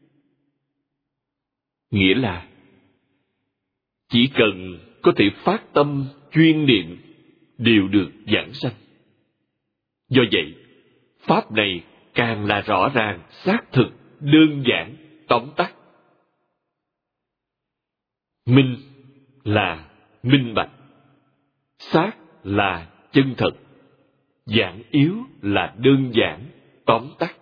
Nghĩa là, chỉ cần có thể phát tâm chuyên niệm đều được giảng sanh. Do vậy, pháp này càng là rõ ràng, xác thực, đơn giản, tóm tắt. Minh là minh bạch, xác là chân thật, giảng yếu là đơn giản, tóm tắt.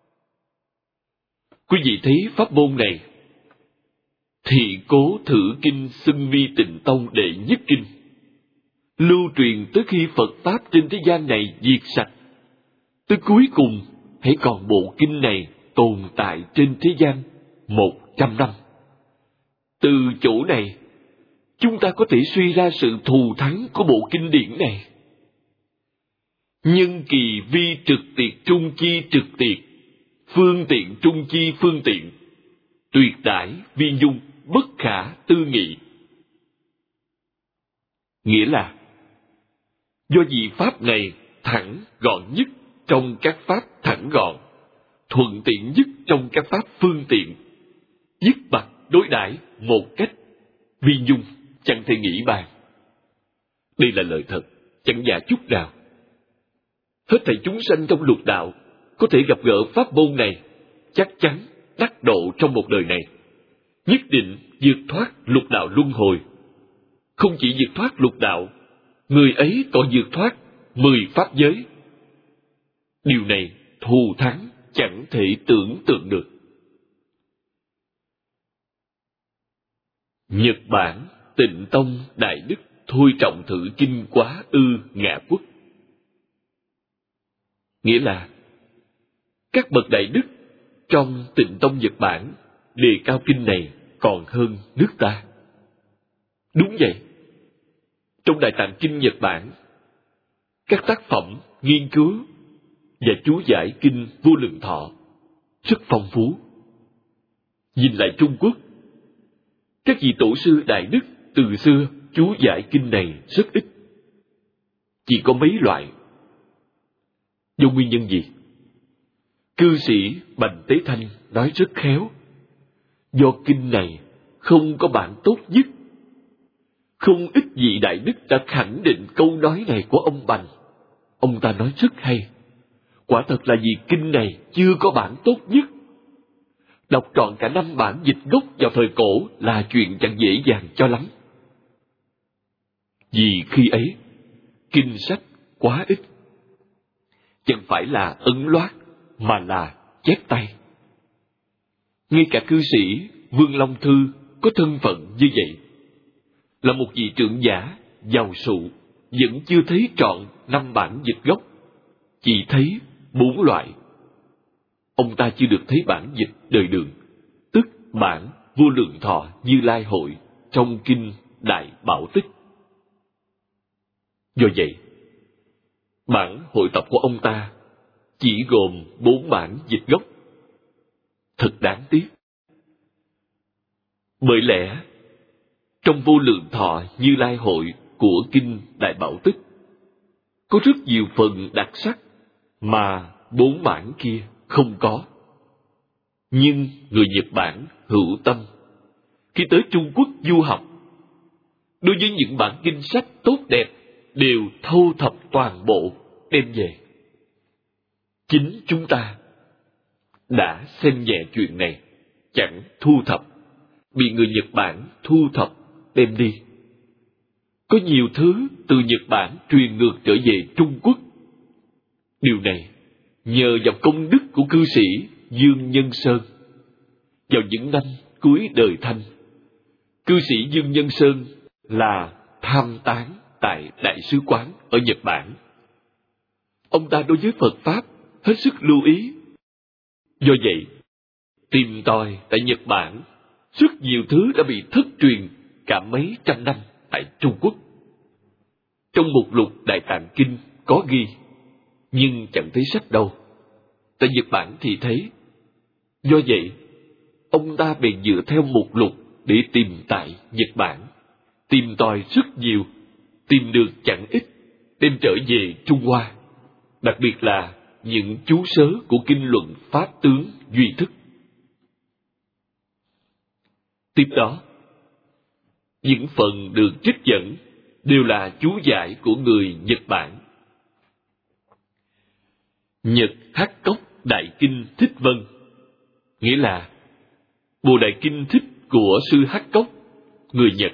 Quý vị thấy pháp môn này, Thị Cố Thử Kinh xưng vi Tịnh Tông đệ nhất kinh, lưu truyền tới khi Phật Pháp trên thế gian này diệt sạch. Tới cuối cùng, hãy còn bộ kinh này tồn tại trên thế gian 100 năm. Từ chỗ này, chúng ta có thể suy ra sự thù thắng của bộ kinh điển này. Nhân kỳ vi trực tiệt trung chi trực tiệt, phương tiện trung chi phương tiện, tuyệt đãi vi dung, bất khả tư nghị. Nghĩa là, do vì pháp này thẳng gọn nhất trong các pháp thẳng gọn, thuận tiện nhất trong các pháp phương tiện, dứt bặt đối đãi một cách vi dung, chẳng thể nghĩ bàn. Đây là lời thật, chẳng giả chút nào. Hết thảy chúng sanh trong lục đạo có thể gặp gỡ pháp môn này, chắc chắn đắc độ trong một đời này, nhất định vượt thoát lục đạo luân hồi. Không chỉ vượt thoát lục đạo, người ấy còn vượt thoát 10 pháp giới. Điều này thù thắng chẳng thể tưởng tượng được. Nhật Bản Tịnh Tông Đại Đức Thôi Trọng Thử Kinh Quá Ư Ngã Quốc. Nghĩa là, các bậc đại đức trong Tịnh Tông Nhật Bản đề cao kinh này còn hơn nước ta. Đúng vậy. Trong Đại Tạng Kinh Nhật Bản, các tác phẩm nghiên cứu và chú giải kinh Vô Lượng Thọ rất phong phú. Nhìn lại Trung Quốc, các vị tổ sư đại đức từ xưa chú giải kinh này rất ít, chỉ có mấy loại. Do nguyên nhân gì? Cư sĩ Bành Tế Thanh nói rất khéo, do kinh này không có bản tốt nhất. Không ít vị đại đức đã khẳng định câu nói này của ông Bành. Ông ta nói rất hay. Quả thật là vì kinh này chưa có bản tốt nhất. Đọc trọn cả 5 bản dịch gốc vào thời cổ là chuyện chẳng dễ dàng cho lắm. Vì khi ấy, kinh sách quá ít. Chẳng phải là ấn loát, mà là chép tay. Ngay cả cư sĩ Vương Long Thư có thân phận như vậy, là một vị trưởng giả, giàu sụ, vẫn chưa thấy trọn 5 bản dịch gốc, chỉ thấy 4 loại. Ông ta chưa được thấy bản dịch đời Đường, tức bản Vô Lượng Thọ Như Lai Hội trong kinh Đại Bảo Tích. Do vậy, bản hội tập của ông ta chỉ gồm 4 bản dịch gốc. Thật đáng tiếc. Bởi lẽ, trong Vô Lượng Thọ Như Lai Hội của kinh Đại Bảo Tích, có rất nhiều phần đặc sắc mà 4 bản kia không có. Nhưng người Nhật Bản hữu tâm. Khi tới Trung Quốc du học, đối với những bản kinh sách tốt đẹp đều thâu thập toàn bộ đem về. Chính chúng ta đã xem nhẹ chuyện này, chẳng thu thập, bị người Nhật Bản thu thập đem đi. Có nhiều thứ từ Nhật Bản truyền ngược trở về Trung Quốc. Điều này nhờ vào công đức của cư sĩ Dương Nhân Sơn. Vào những năm cuối đời Thanh, cư sĩ Dương Nhân Sơn là tham tán tại Đại sứ quán ở Nhật Bản. Ông ta đối với Phật Pháp hết sức lưu ý. Do vậy, tìm tòi tại Nhật Bản, rất nhiều thứ đã bị thất truyền cả mấy trăm năm tại Trung Quốc. Trong mục lục Đại Tạng Kinh có ghi, nhưng chẳng thấy sách đâu. Tại Nhật Bản thì thấy. Do vậy, ông ta bèn dựa theo mục lục để tìm tại Nhật Bản. Tìm tòi rất nhiều, tìm được chẳng ít, đem trở về Trung Hoa. Đặc biệt là những chú sớ của kinh luận Pháp tướng Duy Thức. Tiếp đó, những phần được trích dẫn đều là chú giải của người Nhật Bản. Nhật Hắc Cốc Đại Kinh Thích Vân, nghĩa là Bộ Đại Kinh Thích của sư Hắc Cốc, người Nhật.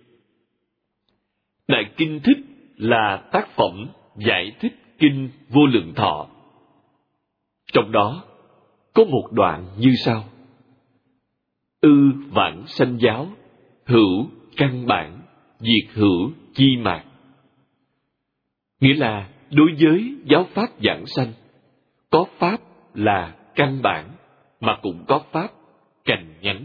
Đại Kinh Thích là tác phẩm giải thích Kinh Vô Lượng Thọ. Trong đó có một đoạn như sau: Ư vãng sanh giáo, hữu căn bản, diệt hữu chi mạc. Nghĩa là đối với giáo pháp giảng sanh, có pháp là căn bản, mà cũng có pháp cành nhánh.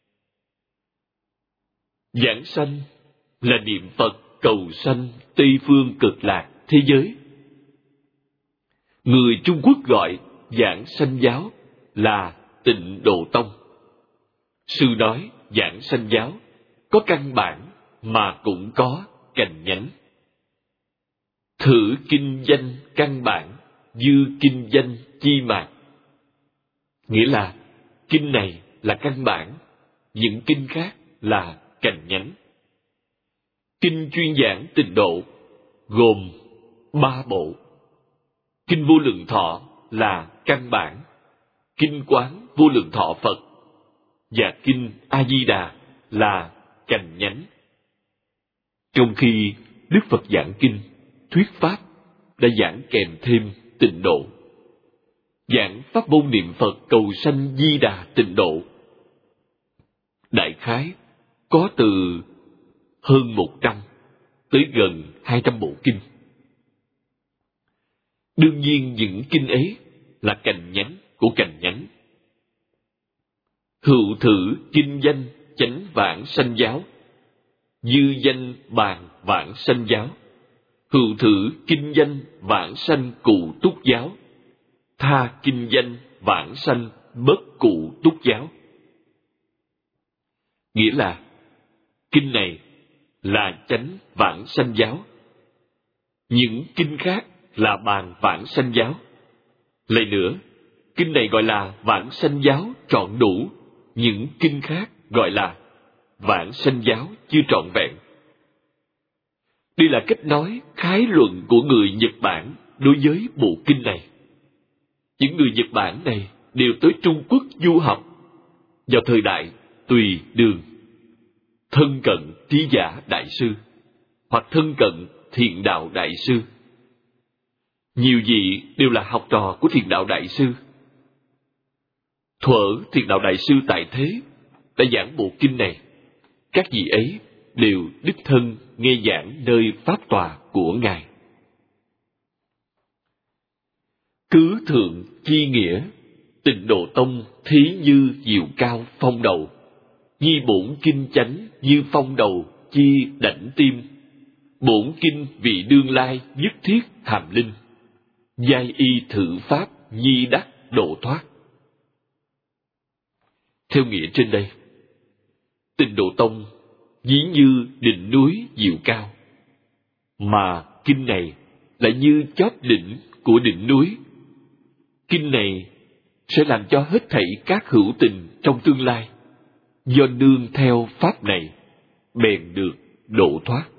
Giảng sanh là niệm Phật cầu sanh Tây phương cực lạc thế giới. Người Trung Quốc gọi giảng sanh giáo là Tịnh Độ Tông. Sư nói giảng sanh giáo có căn bản mà cũng có cành nhánh. Thử kinh danh căn bản, dư kinh danh chi mạc. Nghĩa là kinh này là căn bản, những kinh khác là cành nhánh. Kinh chuyên giảng tịnh độ gồm 3 bộ. Kinh Vô Lượng Thọ là căn bản, Kinh Quán Vô Lượng Thọ Phật và Kinh A Di Đà là cành nhánh. Trong khi Đức Phật giảng kinh, thuyết pháp đã giảng kèm thêm tịnh độ. Giảng pháp môn niệm Phật cầu sanh Di Đà tịnh độ. Đại khái có từ hơn 100 tới gần 200 bộ kinh. Đương nhiên những kinh ấy là cành nhánh của cành nhánh. Hữu thử kinh danh chánh vãng sanh giáo, dư danh bàn vãng sanh giáo. Hữu thử kinh danh vãng sanh cụ túc giáo, tha kinh danh vãng sanh bất cụ túc giáo. Nghĩa là kinh này là chánh vãng sanh giáo, những kinh khác là bàn vãng sanh giáo. Lại nữa, kinh này gọi là vãng sanh giáo trọn đủ, những kinh khác gọi là vãng sanh giáo chưa trọn vẹn. Đây là cách nói khái luận của người Nhật Bản đối với bộ kinh này. Những người Nhật Bản này đều tới Trung Quốc du học vào thời đại Tùy Đường, thân cận Trí Giả Đại Sư hoặc thân cận Thiện Đạo Đại Sư. Nhiều vị đều là học trò của Thiện Đạo Đại Sư. Thuở Thiện Đạo Đại Sư tại thế đã giảng bộ kinh này, các vị ấy đều đích thân nghe giảng nơi pháp tòa của Ngài. Cứ thượng chi nghĩa, Tịnh Độ Tông thí như diệu cao phong đầu, nhi bổn kinh chánh như phong đầu chi đảnh tim, bổn kinh vị đương lai nhất thiết hàm linh, giai y thử pháp nhi đắc độ thoát. Theo nghĩa trên đây, Tịnh Độ Tông ví như đỉnh núi diệu cao, mà kinh này lại như chóp đỉnh của đỉnh núi. Kinh này sẽ làm cho hết thảy các hữu tình trong tương lai do nương theo pháp này bèn được độ thoát.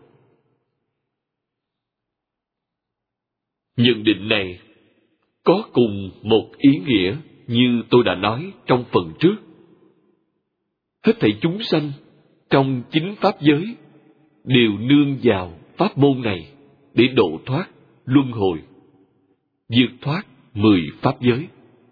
Nhận định này có cùng một ý nghĩa như tôi đã nói trong phần trước. Hết thảy chúng sanh trong chính pháp giới đều nương vào pháp môn này để độ thoát luân hồi, vượt thoát 10 pháp giới.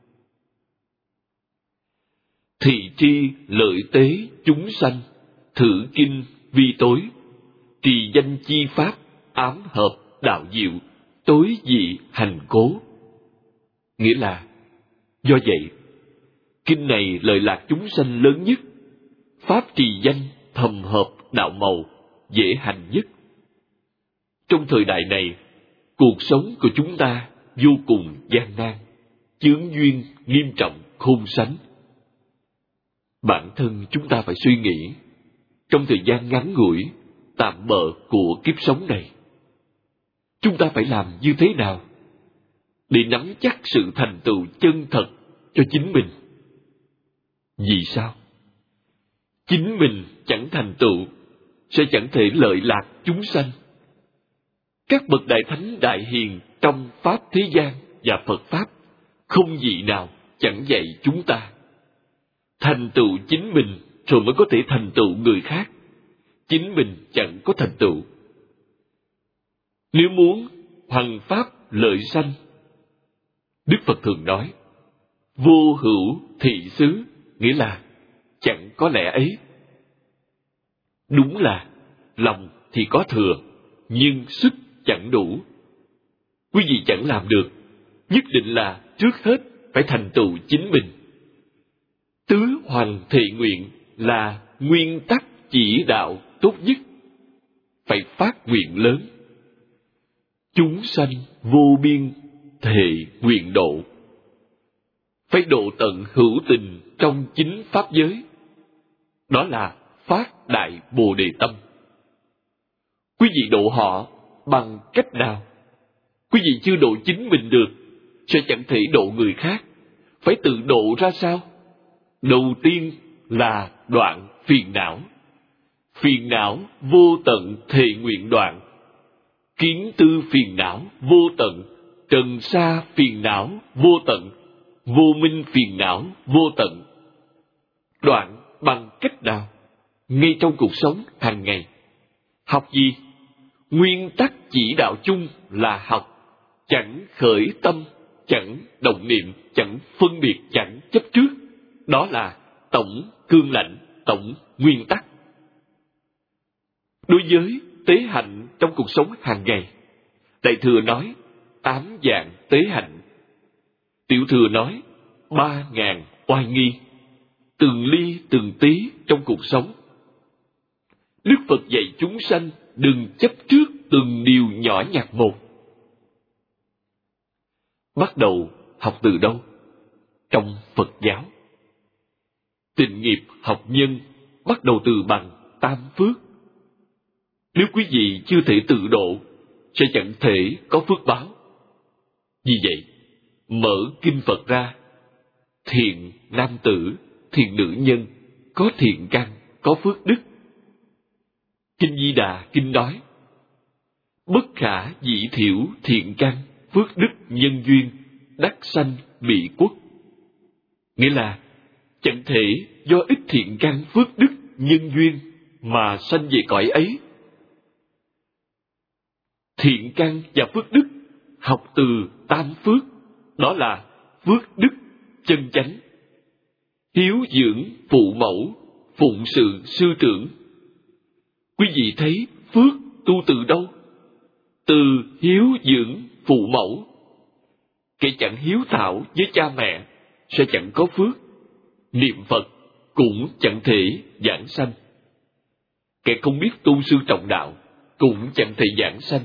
Thị tri lợi tế chúng sanh, thử kinh vi tối, trì danh chi pháp, ám hợp đạo diệu, tối dị hành cố. Nghĩa là, do vậy, kinh này lợi lạc chúng sanh lớn nhất, pháp trì danh thầm hợp đạo màu, dễ hành nhất. Trong thời đại này, cuộc sống của chúng ta vô cùng gian nan, chướng duyên nghiêm trọng khôn sánh. Bản thân chúng ta phải suy nghĩ, trong thời gian ngắn ngủi, tạm bợ của kiếp sống này, chúng ta phải làm như thế nào để nắm chắc sự thành tựu chân thật cho chính mình? Vì sao? Chính mình chẳng thành tựu, sẽ chẳng thể lợi lạc chúng sanh. Các bậc đại thánh đại hiền trong pháp thế gian và Phật pháp không gì nào chẳng dạy chúng ta. Thành tựu chính mình rồi mới có thể thành tựu người khác. Chính mình chẳng có thành tựu. Nếu muốn hoằng pháp lợi sanh, Đức Phật thường nói, vô hữu thị xứ, nghĩa là chẳng có lẽ ấy. Đúng là lòng thì có thừa, nhưng sức chẳng đủ. Quý vị chẳng làm được, nhất định là trước hết phải thành tựu chính mình. Tứ hoằng thệ nguyện là nguyên tắc chỉ đạo tốt nhất. Phải phát nguyện lớn. Chúng sanh vô biên thệ nguyện độ. Phải độ tận hữu tình trong chính pháp giới. Đó là phát đại Bồ Đề tâm. Quý vị độ họ bằng cách nào? Quý vị chưa độ chính mình được, sẽ chẳng thể độ người khác. Phải tự độ ra sao? Đầu tiên là đoạn phiền não. Phiền não vô tận thệ nguyện đoạn. Kiến tư phiền não vô tận, trần sa phiền não vô tận, vô minh phiền não vô tận. Đoạn bằng cách nào? Ngay trong cuộc sống hàng ngày. Học gì? Nguyên tắc chỉ đạo chung là học. Chẳng khởi tâm, chẳng động niệm, chẳng phân biệt, chẳng chấp trước. Đó là tổng cương lãnh, tổng nguyên tắc. Đối với tế hạnh trong cuộc sống hàng ngày, Đại Thừa nói 8 dạng tế hạnh. Tiểu Thừa nói 3.000 oai nghi. Từng ly từng tí trong cuộc sống. Đức Phật dạy chúng sanh đừng chấp trước từng điều nhỏ nhặt một. Bắt đầu học từ đâu? Trong Phật giáo. Tịnh nghiệp học nhân bắt đầu từ bằng tam phước. Nếu quý vị chưa thể tự độ, sẽ chẳng thể có phước báo. Vì vậy, mở kinh Phật ra, thiện nam tử, thiện nữ nhân, có thiện căn, có phước đức. Kinh Di Đà kinh nói, bất khả dĩ thiểu thiện căn, phước đức nhân duyên, đắc sanh bị quốc. Nghĩa là, chẳng thể do ít thiện căn phước đức nhân duyên mà sanh về cõi ấy. Thiện căn và phước đức học từ tam phước, đó là phước đức chân chánh. Hiếu dưỡng phụ mẫu, phụng sự sư trưởng. Quý vị thấy phước tu từ đâu? Từ hiếu dưỡng phụ mẫu. Kẻ chẳng hiếu thảo với cha mẹ sẽ chẳng có phước. Niệm Phật cũng chẳng thể giảng sanh. Kẻ không biết tu sư trọng đạo cũng chẳng thể giảng sanh.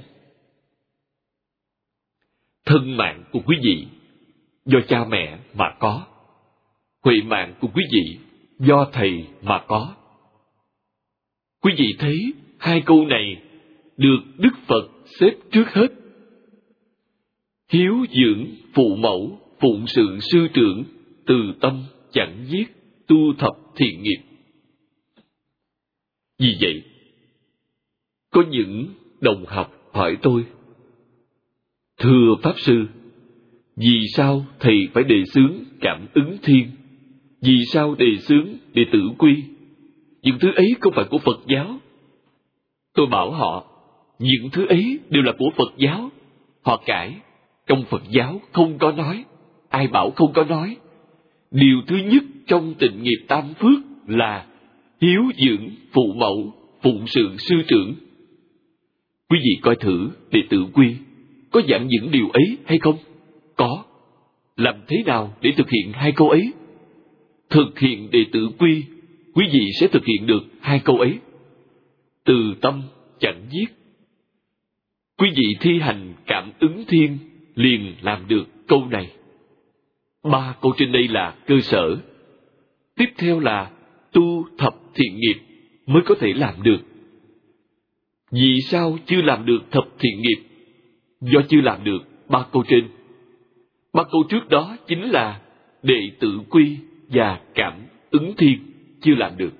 Thân mạng của quý vị do cha mẹ mà có. Huệ mạng của quý vị do thầy mà có. Quý vị thấy hai câu này được Đức Phật xếp trước hết. Hiếu dưỡng phụ mẫu, phụng sự sư trưởng từ tâm chẳng giết, tu thập thiện nghiệp. Vì vậy, có những đồng học hỏi tôi: thưa Pháp Sư, vì sao Thầy phải đề xướng cảm ứng thiên? Vì sao đề xướng đệ tử quy? Những thứ ấy không phải của Phật giáo. Tôi bảo họ, những thứ ấy đều là của Phật giáo. Họ cãi, trong Phật giáo không có nói. Ai bảo không có nói? Điều thứ nhất trong tịnh nghiệp tam phước là hiếu dưỡng phụ mẫu, phụng sự sư trưởng. Quý vị coi thử đệ tử quy có giảng những điều ấy hay không? Có. Làm thế nào để thực hiện hai câu ấy? Thực hiện đệ tử quy, quý vị sẽ thực hiện được hai câu ấy. Từ tâm chẳng giết. Quý vị thi hành cảm ứng thiên liền làm được câu này. 3 câu trên đây là cơ sở. Tiếp theo là tu thập thiện nghiệp mới có thể làm được. Vì sao chưa làm được thập thiện nghiệp? Do chưa làm được 3 câu trên. 3 câu trước đó chính là đệ tử quy và cảm ứng thiên chưa làm được.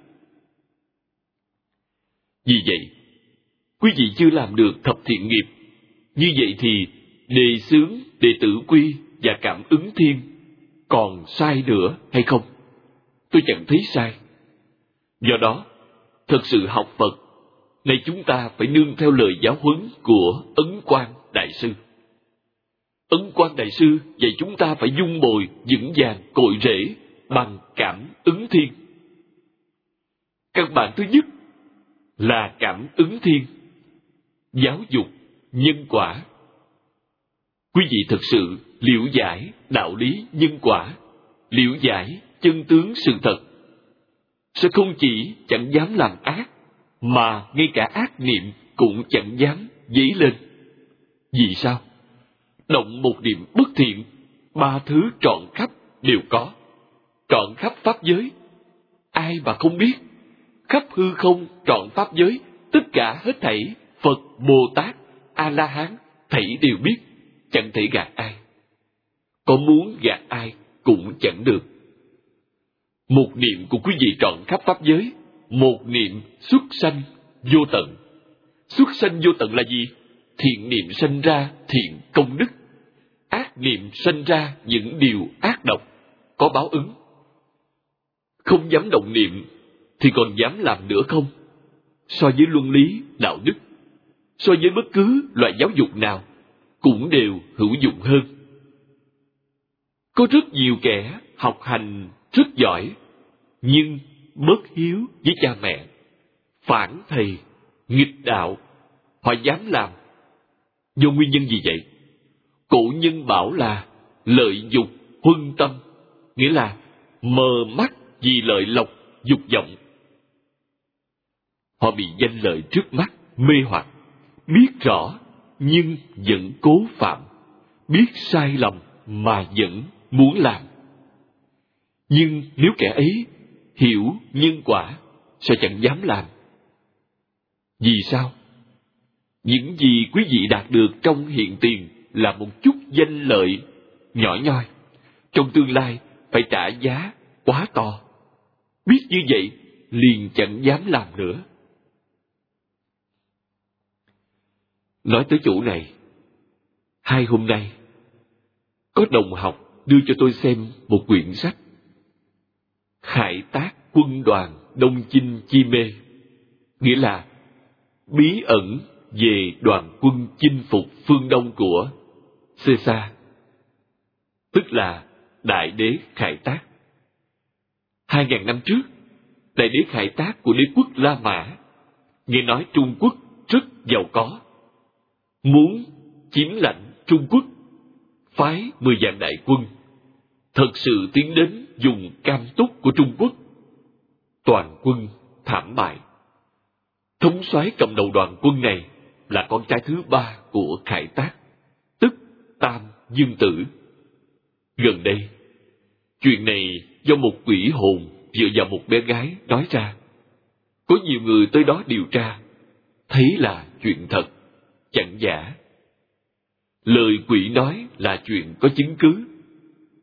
Vì vậy, quý vị chưa làm được thập thiện nghiệp. Như vậy thì đề xướng đệ tử quy và cảm ứng thiên còn sai nữa hay không? Tôi chẳng thấy sai. Do đó, thật sự học Phật, nay chúng ta phải nương theo lời giáo huấn của Ấn Quang Đại Sư. Ấn Quang Đại Sư dạy chúng ta phải dung bồi vững vàng cội rễ bằng cảm ứng thiên. Căn bản thứ nhất là cảm ứng thiên, giáo dục nhân quả. Quý vị thực sự liễu giải đạo lý nhân quả, liễu giải chân tướng sự thật, sẽ không chỉ chẳng dám làm ác, mà ngay cả ác niệm cũng chẳng dám dấy lên. Vì sao? Động một niệm bất thiện, 3 thứ trọn khắp đều có. Trọn khắp pháp giới, ai mà không biết? Khắp hư không trọn pháp giới, tất cả hết thảy Phật, Bồ Tát, A-la-hán thảy đều biết, chẳng thể gạt ai. Có muốn gạt ai cũng chẳng được. Một niệm của quý vị trọn khắp pháp giới, một niệm xuất sanh vô tận. Xuất sanh vô tận là gì? Thiện niệm sanh ra thiện công đức, ác niệm sanh ra những điều ác độc, có báo ứng. Không dám động niệm thì còn dám làm nữa không? So với luân lý, đạo đức, so với bất cứ loại giáo dục nào, cũng đều hữu dụng hơn. Có rất nhiều kẻ học hành rất giỏi, nhưng bất hiếu với cha mẹ, phản thầy, nghịch đạo, họ dám làm. Do nguyên nhân gì vậy? Cổ nhân bảo là lợi dục huân tâm, nghĩa là mờ mắt vì lợi lộc dục vọng. Họ bị danh lợi trước mắt mê hoặc, biết rõ nhưng vẫn cố phạm, biết sai lầm mà vẫn muốn làm. Nhưng nếu kẻ ấy hiểu nhân quả, sao chẳng dám làm? Vì sao? Những gì quý vị đạt được trong hiện tiền là một chút danh lợi nhỏ nhoi, trong tương lai phải trả giá quá to. Biết như vậy liền chẳng dám làm nữa. Nói tới chỗ này, 2 hôm nay có đồng học đưa cho tôi xem một quyển sách Khải Tác Quân đoàn Đông Chinh Chi Mê, nghĩa là bí ẩn về đoàn quân chinh phục phương Đông của Caesar, tức là Đại đế Khải Tác. 2000 năm trước, Đại đế Khải Tác của đế quốc La Mã nghe nói Trung Quốc rất giàu có, muốn chiếm lãnh Trung Quốc, phái 10 vạn đại quân, thật sự tiến đến vùng Cam Túc của Trung Quốc. Toàn quân thảm bại. Thống soái cầm đầu đoàn quân này là con trai thứ 3 của Khải Tác, tức Tam Dương Tử. Gần đây, chuyện này do một quỷ hồn dựa vào một bé gái nói ra. Có nhiều người tới đó điều tra, thấy là chuyện thật, chẳng giả. Lời quỷ nói là chuyện có chứng cứ.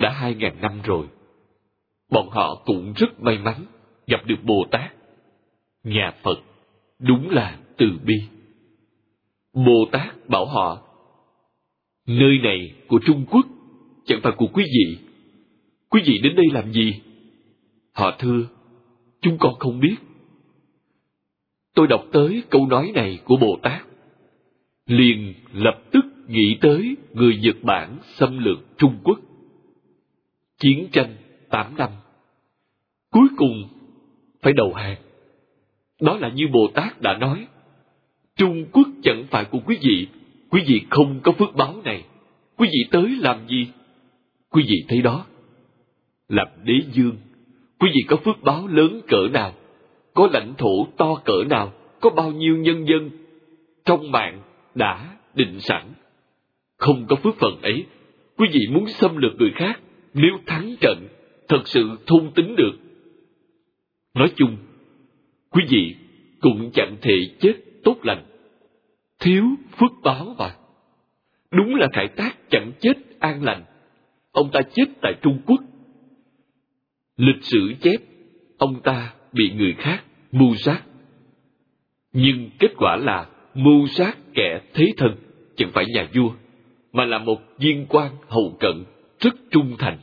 đã 2.000 năm rồi. Bọn họ cũng rất may mắn gặp được Bồ Tát. Nhà Phật đúng là từ bi. Bồ Tát bảo họ, nơi này của Trung Quốc, chẳng phải của quý vị. Quý vị đến đây làm gì? Họ thưa, chúng con không biết. Tôi đọc tới câu nói này của Bồ Tát, liền lập tức nghĩ tới người Nhật Bản xâm lược Trung Quốc. Chiến tranh 8 năm, cuối cùng phải đầu hàng. Đó là như Bồ Tát đã nói, Trung Quốc chẳng phải của quý vị không có phước báo này, quý vị tới làm gì? Quý vị thấy đó, làm đế vương, quý vị có phước báo lớn cỡ nào, có lãnh thổ to cỡ nào, có bao nhiêu nhân dân, trong mạng đã định sẵn. Không có phước phần ấy, quý vị muốn xâm lược người khác, nếu thắng trận, thật sự thôn tính được. Nói chung, quý vị cũng chẳng thể chết tốt lành, thiếu phước báo mà. Đúng là Khải Tác chẳng chết an lành, ông ta chết tại Trung Quốc. Lịch sử chép, ông ta bị người khác mưu sát. Nhưng kết quả là mưu sát kẻ thế thân, chẳng phải nhà vua, mà là một viên quan hầu cận rất trung thành.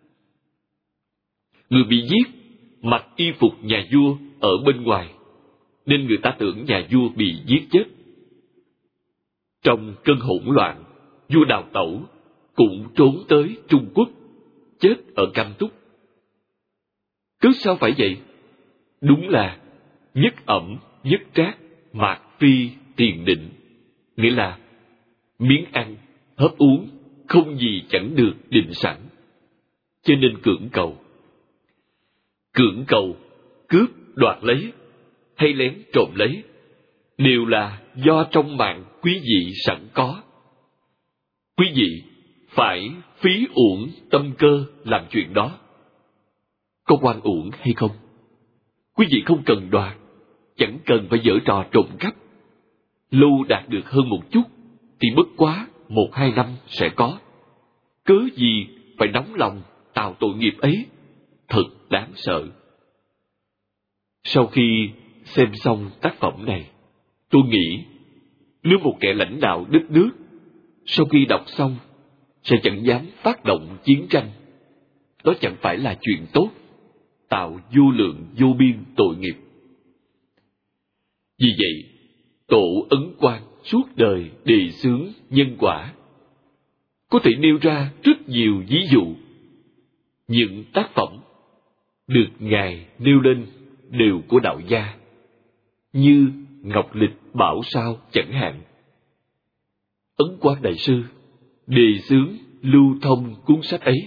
Người bị giết mặc y phục nhà vua ở bên ngoài, nên người ta tưởng nhà vua bị giết chết. Trong cơn hỗn loạn, vua đào tẩu, cũng trốn tới Trung Quốc, chết ở Cam Túc. Cớ sao phải vậy? Đúng là nhất ẩm, nhất trác, mạt phi, tiền định. Nghĩa là miếng ăn, hớp uống, không gì chẳng được định sẵn. Cho nên cưỡng cầu. Cưỡng cầu, cướp, đoạt lấy, hay lén trộm lấy, đều là do trong mạng quý vị sẵn có. Quý vị phải phí uổng tâm cơ làm chuyện đó. Có oan uổng hay không? Quý vị không cần đoạt, chẳng cần phải giở trò trộm cắp. Lâu đạt được hơn một chút, thì bất quá 1-2 năm sẽ có. Cớ gì phải nóng lòng tạo tội nghiệp ấy? Thật đáng sợ. Sau khi xem xong tác phẩm này, tôi nghĩ, nếu một kẻ lãnh đạo đất nước, sau khi đọc xong, sẽ chẳng dám phát động chiến tranh. Đó chẳng phải là chuyện tốt, tạo vô lượng vô biên tội nghiệp. Vì vậy, Tổ Ấn Quang suốt đời đề xướng nhân quả. Có thể nêu ra rất nhiều ví dụ. Những tác phẩm được Ngài nêu lên đều của đạo gia, như Ngọc Lịch Bảo Sao chẳng hạn. Ấn Quang Đại Sư đề xướng lưu thông cuốn sách ấy.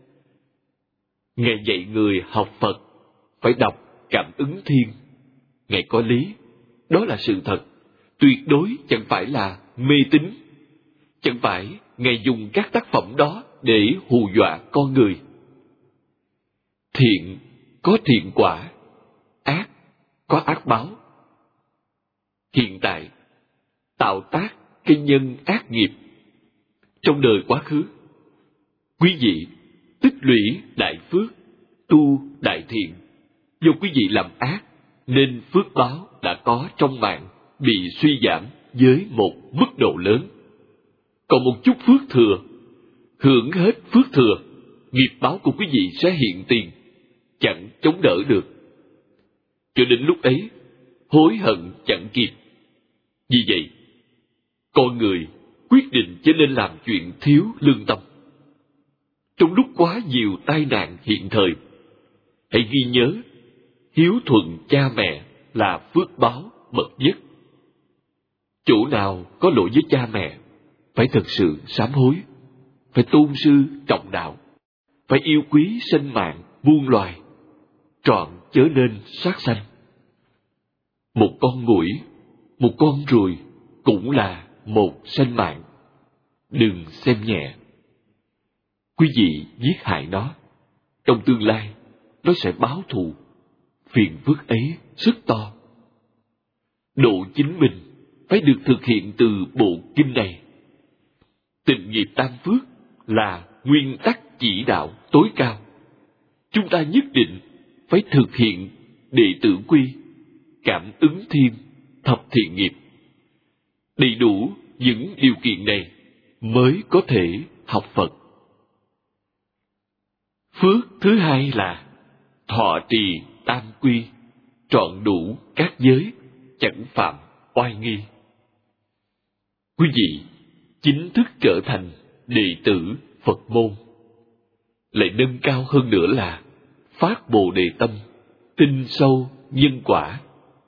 Ngài dạy người học Phật phải đọc Cảm Ứng Thiên. Ngài có lý, đó là sự thật, tuyệt đối chẳng phải là mê tín. Chẳng phải Ngài dùng các tác phẩm đó để hù dọa con người. Thiện có thiện quả, ác có ác báo. Hiện tại, tạo tác cái nhân ác nghiệp. Trong đời quá khứ, quý vị tích lũy đại phước, tu đại thiện. Do quý vị làm ác, nên phước báo đã có trong mạng bị suy giảm với một mức độ lớn. Còn một chút phước thừa, hưởng hết phước thừa, nghiệp báo của quý vị sẽ hiện tiền, chẳng chống đỡ được. Cho đến lúc ấy, hối hận chẳng kịp. Vì vậy, con người quyết định trở nên làm chuyện thiếu lương tâm. Trong lúc quá nhiều tai nạn hiện thời, hãy ghi nhớ, hiếu thuận cha mẹ là phước báo bậc nhất. Chỗ nào có lỗi với cha mẹ, phải thật sự sám hối, phải tôn sư trọng đạo, phải yêu quý sinh mạng muôn loài, trọn chớ nên sát sanh. Một con muỗi, một con ruồi cũng là một sinh mạng. Đừng xem nhẹ. Quý vị giết hại nó, trong tương lai nó sẽ báo thù. Phiền phức ấy rất to. Độ chính mình phải được thực hiện từ bộ kinh này. Tịnh nghiệp tam phước là nguyên tắc chỉ đạo tối cao. Chúng ta nhất định phải thực hiện đệ tử quy, cảm ứng thiên, thập thiện nghiệp. Đầy đủ những điều kiện này mới có thể học Phật. Phước thứ hai là thọ trì tam quy, trọn đủ các giới, chẳng phạm oai nghi. Quý vị chính thức trở thành đệ tử Phật môn. Lại nâng cao hơn nữa là phát Bồ Đề tâm, tin sâu nhân quả.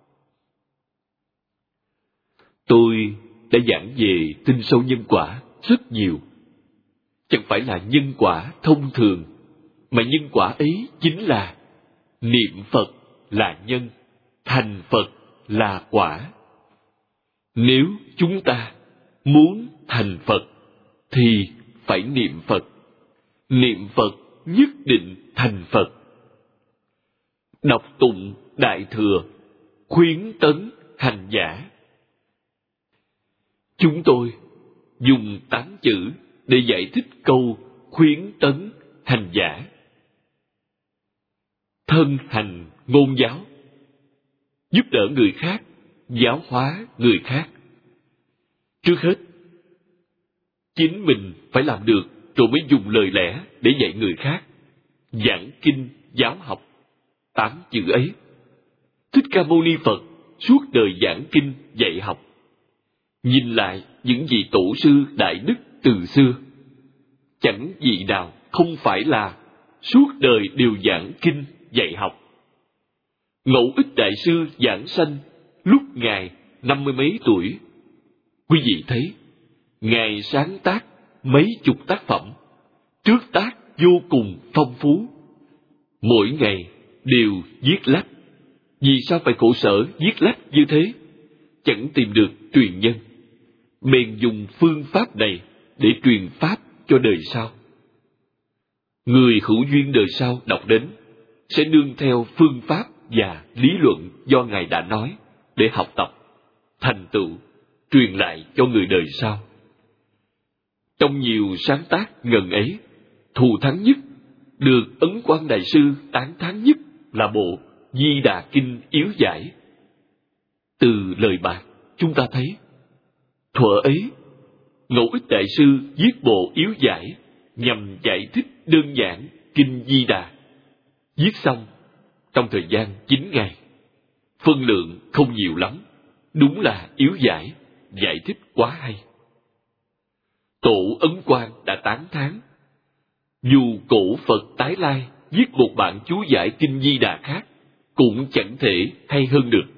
Tôi đã giảng về tin sâu nhân quả rất nhiều. Chẳng phải là nhân quả thông thường, mà nhân quả ấy chính là niệm Phật là nhân, thành Phật là quả. Nếu chúng ta muốn thành Phật thì phải niệm Phật. Niệm Phật nhất định thành Phật. Đọc tụng Đại Thừa, khuyến tấn hành giả. Chúng tôi dùng 8 chữ để giải thích câu khuyến tấn hành giả. Thân hành ngôn giáo, giúp đỡ người khác, giáo hóa người khác. Trước hết, chính mình phải làm được rồi mới dùng lời lẽ để dạy người khác. Giảng kinh giáo học, 8 chữ ấy. Thích Ca Mâu Ni Phật suốt đời giảng kinh dạy học. Nhìn lại những vị tổ sư đại đức từ xưa, chẳng vị nào không phải là suốt đời đều giảng kinh dạy học. Ngẫu Ích Đại Sư giảng sanh lúc Ngài 50 mấy tuổi. Quý vị thấy, Ngài sáng tác mấy chục tác phẩm, trước tác vô cùng phong phú. Mỗi ngày đều viết lách. Vì sao phải khổ sở viết lách như thế? Chẳng tìm được truyền nhân. Bèn dùng phương pháp này để truyền pháp cho đời sau. Người hữu duyên đời sau đọc đến sẽ nương theo phương pháp và lý luận do Ngài đã nói để học tập, thành tựu, truyền lại cho người đời sau. Trong nhiều sáng tác ngần ấy, thù thắng nhất, được Ấn Quang Đại Sư tán thán nhất là bộ Di Đà Kinh Yếu Giải. Từ lời bạc chúng ta thấy, thuở ấy, Ngẫu Ích Đại Sư viết bộ Yếu Giải nhằm giải thích đơn giản Kinh Di Đà. Viết xong trong thời gian 9 ngày, phân lượng không nhiều lắm, đúng là yếu giải, giải thích quá hay. Tổ Ấn Quang đã tán thán, dù cổ Phật tái lai viết một bản chú giải Kinh Di Đà khác, cũng chẳng thể hay hơn được.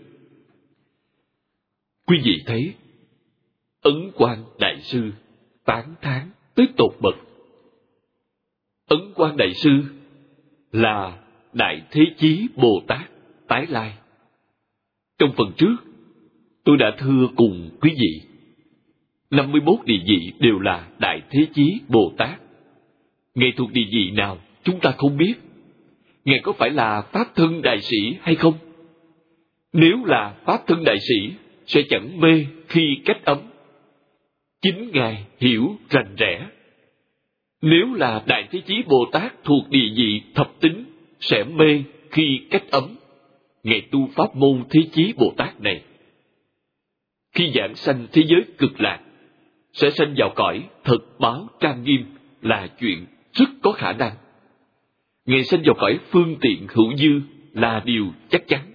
Quý vị thấy, Ấn Quang Đại Sư tán thán tới tột bậc. Ấn Quang Đại Sư là Đại Thế Chí Bồ Tát tái lai. Trong phần trước, tôi đã thưa cùng quý vị, 51 địa vị đều là Đại Thế Chí Bồ Tát. Ngài thuộc địa vị nào chúng ta không biết. Ngài có phải là Pháp Thân Đại Sĩ hay không? Nếu là Pháp Thân Đại Sĩ, sẽ chẳng mê khi cách ấm. Chính Ngài hiểu rành rẽ. Nếu là Đại Thế Chí Bồ Tát thuộc địa vị thập tính, sẽ mê khi cách ấm. Ngài tu pháp môn Thế Chí Bồ Tát này, khi giảng sanh thế giới cực lạc, sẽ sanh vào cõi thật báo trang nghiêm là chuyện rất có khả năng. Ngài sanh vào cõi phương tiện hữu dư là điều chắc chắn.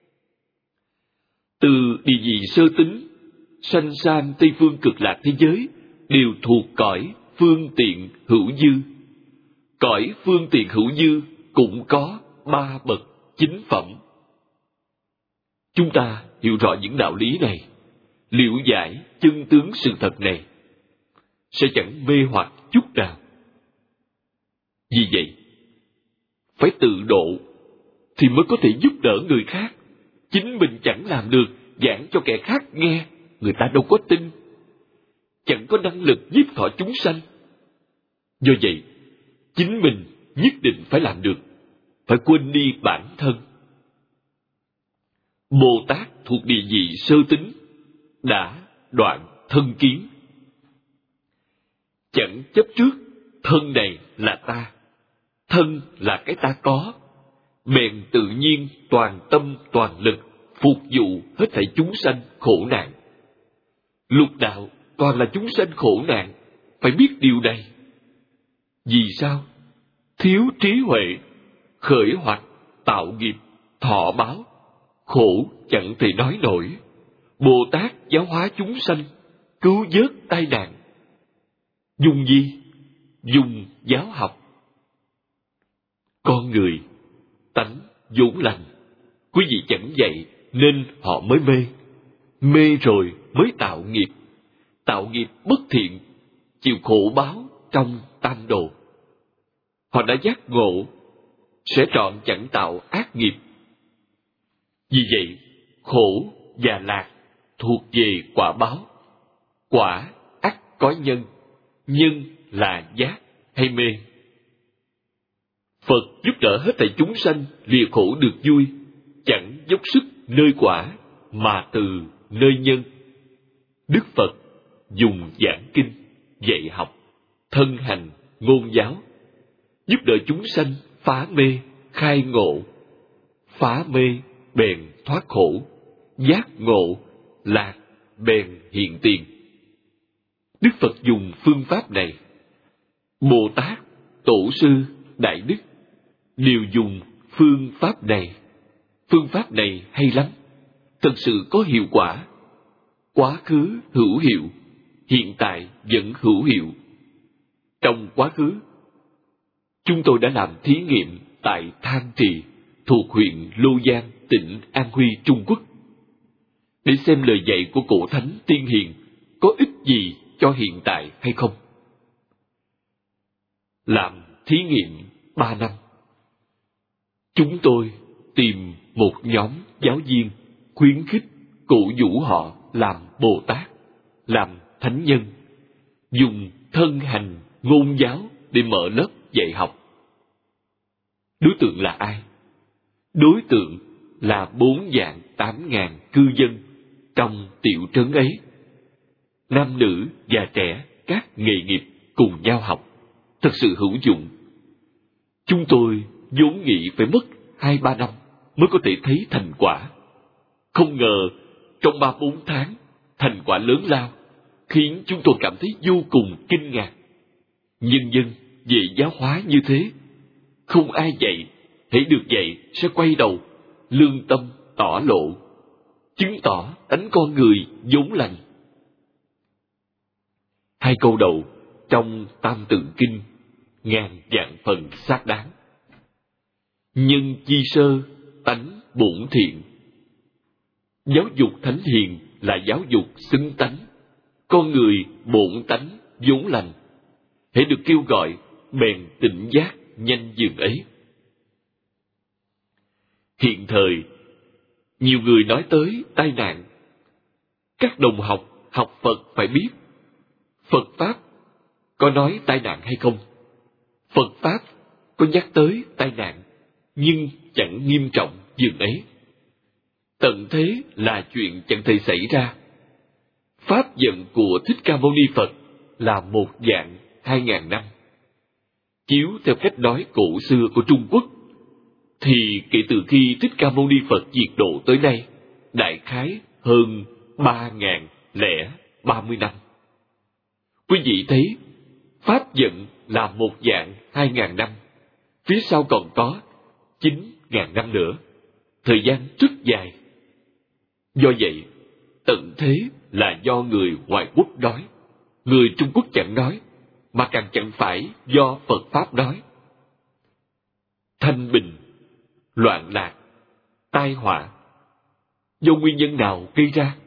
Từ địa vị sơ tính, sanh sang Tây phương cực lạc thế giới đều thuộc cõi phương tiện hữu dư. Cõi phương tiện hữu dư cũng có 3 bậc chính phẩm. Chúng ta hiểu rõ những đạo lý này, liễu giải chân tướng sự thật này, sẽ chẳng mê hoặc chút nào. Vì vậy, phải tự độ thì mới có thể giúp đỡ người khác. Chính mình chẳng làm được, giảng cho kẻ khác nghe, người ta đâu có tin. Chẳng có năng lực nhiếp thọ chúng sanh. Do vậy, chính mình nhất định phải làm được, phải quên đi bản thân. Bồ Tát thuộc địa vị sơ tính, đã đoạn thân kiến. Chẳng chấp trước thân này là ta, thân là cái ta có, bèn tự nhiên toàn tâm toàn lực phục vụ hết thảy chúng sanh khổ nạn. Lục đạo toàn là chúng sanh khổ nạn, phải biết điều này. Vì sao? Thiếu trí huệ, khởi hoặc, tạo nghiệp, thọ báo, khổ chẳng thể nói nổi. Bồ Tát giáo hóa chúng sanh, cứu vớt tai nạn. Dùng gì? Dùng giáo học. Con người, tánh vốn lành, quý vị chẳng dạy nên họ mới mê. Mê rồi mới tạo nghiệp. Tạo nghiệp bất thiện, chịu khổ báo trong tam đồ. Họ đã giác ngộ, sẽ trọn chẳng tạo ác nghiệp. Vì vậy, khổ và lạc thuộc về quả báo. Quả ắt có nhân, nhân là giác hay mê. Phật giúp đỡ hết thảy chúng sanh lìa khổ được vui, chẳng dốc sức nơi quả, mà từ nơi nhân. Đức Phật dùng giảng kinh, dạy học, thân hành, ngôn giáo, giúp đỡ chúng sanh phá mê, khai ngộ. Phá mê bèn thoát khổ, giác ngộ, lạc bèn hiện tiền. Đức Phật dùng phương pháp này. Bồ Tát, Tổ sư, Đại Đức đều dùng phương pháp này. Phương pháp này hay lắm, thật sự có hiệu quả. Quá khứ hữu hiệu, hiện tại vẫn hữu hiệu. Trong quá khứ, chúng tôi đã làm thí nghiệm tại Than Trì, thuộc huyện Lô Giang, tỉnh An Huy, Trung Quốc, để xem lời dạy của cổ thánh tiên hiền có ích gì cho hiện tại hay không. Làm thí nghiệm 3 năm. Chúng tôi tìm một nhóm giáo viên, khuyến khích, cổ vũ họ làm Bồ Tát, làm thánh nhân, dùng thân hành, ngôn giáo để mở lớp dạy học. Đối tượng là ai? Đối tượng là 4.800.000 cư dân trong tiểu trấn ấy. Nam nữ già trẻ, các nghề nghiệp cùng nhau học, thật sự hữu dụng. Chúng tôi vốn nghĩ phải mất 2-3 năm mới có thể thấy thành quả. Không ngờ trong 3-4 tháng, thành quả lớn lao, khiến chúng tôi cảm thấy vô cùng kinh ngạc. Nhân dân về giáo hóa như thế, không ai dạy, hễ được dạy sẽ quay đầu, lương tâm tỏ lộ, chứng tỏ tánh con người vốn lành. 2 câu đầu trong Tam Tự Kinh ngàn vạn phần xác đáng. Nhân chi sơ, tánh bổn thiện. Giáo dục thánh hiền là giáo dục xứng tánh. Con người bổn tánh vốn lành, hễ được kêu gọi bèn tỉnh giác nhanh dường ấy. Hiện thời, nhiều người nói tới tai nạn. Các đồng học học Phật phải biết, Phật Pháp có nói tai nạn hay không? Phật Pháp có nhắc tới tai nạn, nhưng chẳng nghiêm trọng dường ấy. Tận thế là chuyện chẳng thể xảy ra. Pháp giận của Thích Ca Mâu Ni Phật là một dạng 2.000 năm. Chiếu theo cách nói cổ xưa của Trung Quốc, thì kể từ khi Thích Ca Mâu Ni Phật diệt độ tới nay, đại khái hơn 3.030 năm. Quý vị thấy, Pháp giận là một dạng 2.000 năm, phía sau còn có 9.000 năm nữa, thời gian rất dài. Do vậy, tận thế là do người ngoại quốc nói, người Trung Quốc chẳng nói, mà càng chẳng phải do Phật Pháp nói. Thanh bình, loạn lạc, tai họa, do nguyên nhân nào gây ra?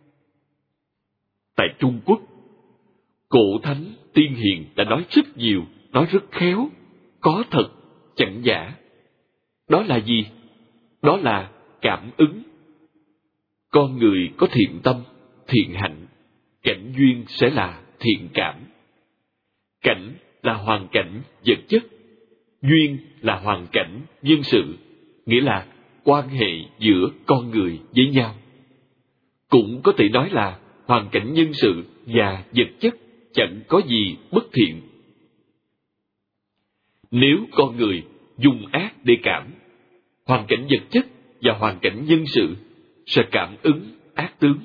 Tại Trung Quốc, cổ thánh tiên hiền đã nói rất nhiều, nói rất khéo, có thật, chẳng giả. Đó là gì? Đó là cảm ứng. Con người có thiện tâm, thiện hạnh, cảnh duyên sẽ là thiện cảm. Cảnh là hoàn cảnh vật chất, duyên là hoàn cảnh nhân sự, nghĩa là quan hệ giữa con người với nhau. Cũng có thể nói là hoàn cảnh nhân sự và vật chất chẳng có gì bất thiện. Nếu con người dùng ác để cảm, hoàn cảnh vật chất và hoàn cảnh nhân sự sẽ cảm ứng ác tướng.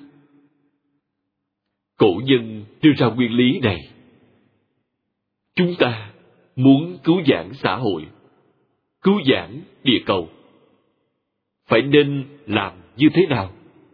Cổ nhân đưa ra nguyên lý này. Chúng ta muốn cứu vãn xã hội, cứu vãn địa cầu, phải nên làm như thế nào?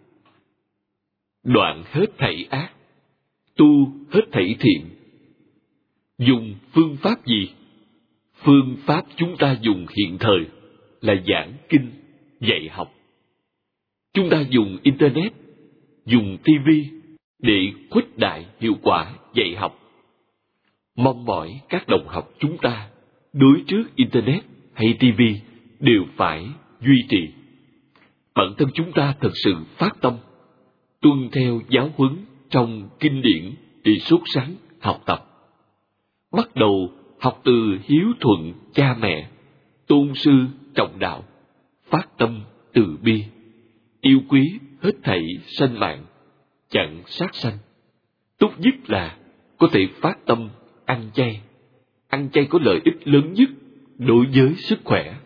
Đoạn hết thảy ác, tu hết thảy thiện. Dùng phương pháp gì? Phương pháp chúng ta dùng hiện thời là giảng kinh, dạy học. Chúng ta dùng Internet, dùng TV để khuếch đại hiệu quả dạy học. Mong mỏi các đồng học chúng ta đối trước Internet hay TV đều phải duy trì. Bản thân chúng ta thật sự phát tâm, tuân theo giáo huấn trong kinh điển để sốt sắng học tập. Bắt đầu học từ hiếu thuận cha mẹ, tôn sư trọng đạo, phát tâm từ bi, yêu quý hết thảy sanh mạng, chặn sát sanh. Tốt nhất là có thể phát tâm ăn chay. Ăn chay có lợi ích lớn nhất đối với sức khỏe.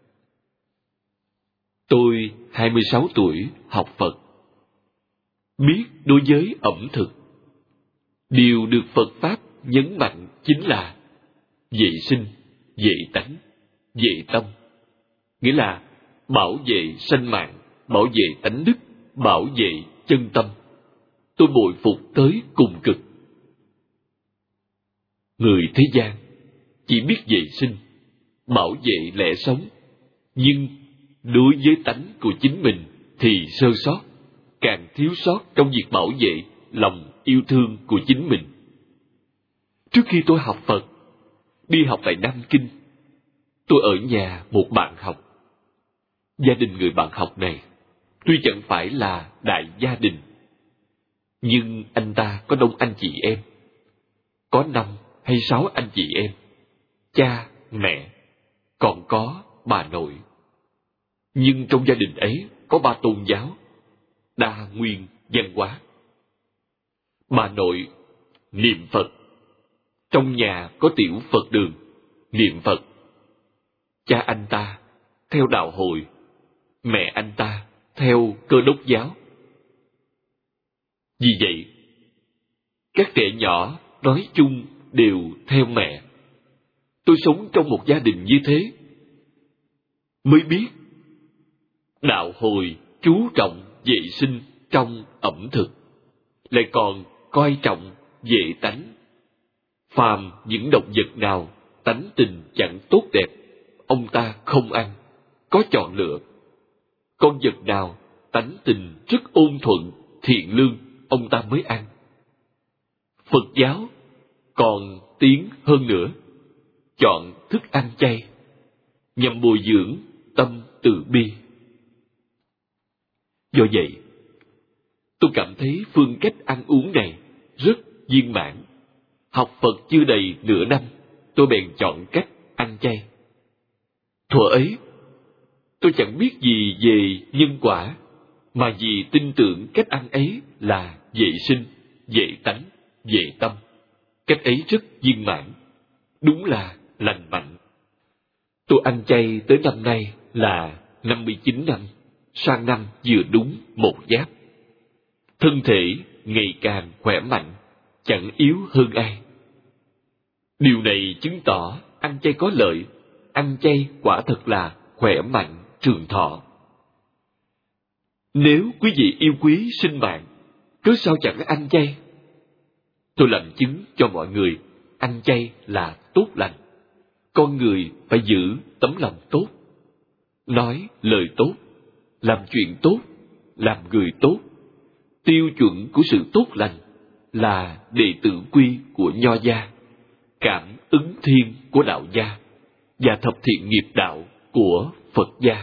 Tôi 26 tuổi học Phật. Biết đối với ẩm thực, điều được Phật Pháp nhấn mạnh chính là vệ sinh, vệ tánh, vệ tâm. Nghĩa là bảo vệ sanh mạng, bảo vệ tánh đức, bảo vệ chân tâm. Tôi bội phục tới cùng cực. Người thế gian chỉ biết vệ sinh, bảo vệ lẽ sống, nhưng đối với tánh của chính mình thì sơ sót, càng thiếu sót trong việc bảo vệ lòng yêu thương của chính mình. Trước khi tôi học Phật, đi học tại Nam Kinh, tôi ở nhà một bạn học. Gia đình người bạn học này tuy chẳng phải là đại gia đình, nhưng anh ta có đông anh chị em, có 5 hay 6 anh chị em, cha, mẹ, còn có bà nội. Nhưng trong gia đình ấy có 3 tôn giáo, đa nguyên văn hóa. Bà nội niệm Phật, trong nhà có tiểu Phật đường, niệm Phật. Cha anh ta theo đạo Hội, mẹ anh ta theo Cơ Đốc giáo. Vì vậy, các trẻ nhỏ nói chung đều theo mẹ. Tôi sống trong một gia đình như thế, mới biết đạo Hồi chú trọng vệ sinh trong ẩm thực, lại còn coi trọng vệ tánh. Phàm những động vật nào tánh tình chẳng tốt đẹp, ông ta không ăn, có chọn lựa. Con vật nào tánh tình rất ôn thuận, thiện lương, ông ta mới ăn. Phật giáo còn tiến hơn nữa, chọn thức ăn chay, nhằm bồi dưỡng tâm từ bi. Do vậy, tôi cảm thấy phương cách ăn uống này rất viên mãn. Học Phật chưa đầy nửa năm, tôi bèn chọn cách ăn chay. Thuở ấy, tôi chẳng biết gì về nhân quả, mà vì tin tưởng cách ăn ấy là vệ sinh, vệ tánh, vệ tâm. Cách ấy rất viên mãn, đúng là lành mạnh. Tôi ăn chay tới năm nay là 59 năm, sang năm vừa đúng 1 giáp. Thân thể ngày càng khỏe mạnh, chẳng yếu hơn ai. Điều này chứng tỏ ăn chay có lợi, ăn chay quả thật là khỏe mạnh, trường thọ. Nếu quý vị yêu quý sinh mạng, cớ sao chẳng ăn chay? Tôi làm chứng cho mọi người, ăn chay là tốt lành. Con người phải giữ tấm lòng tốt, nói lời tốt, làm chuyện tốt, làm người tốt. Tiêu chuẩn của sự tốt lành là đệ tử quy của Nho gia, cảm ứng thiên của Đạo gia và thập thiện nghiệp đạo của Phật gia.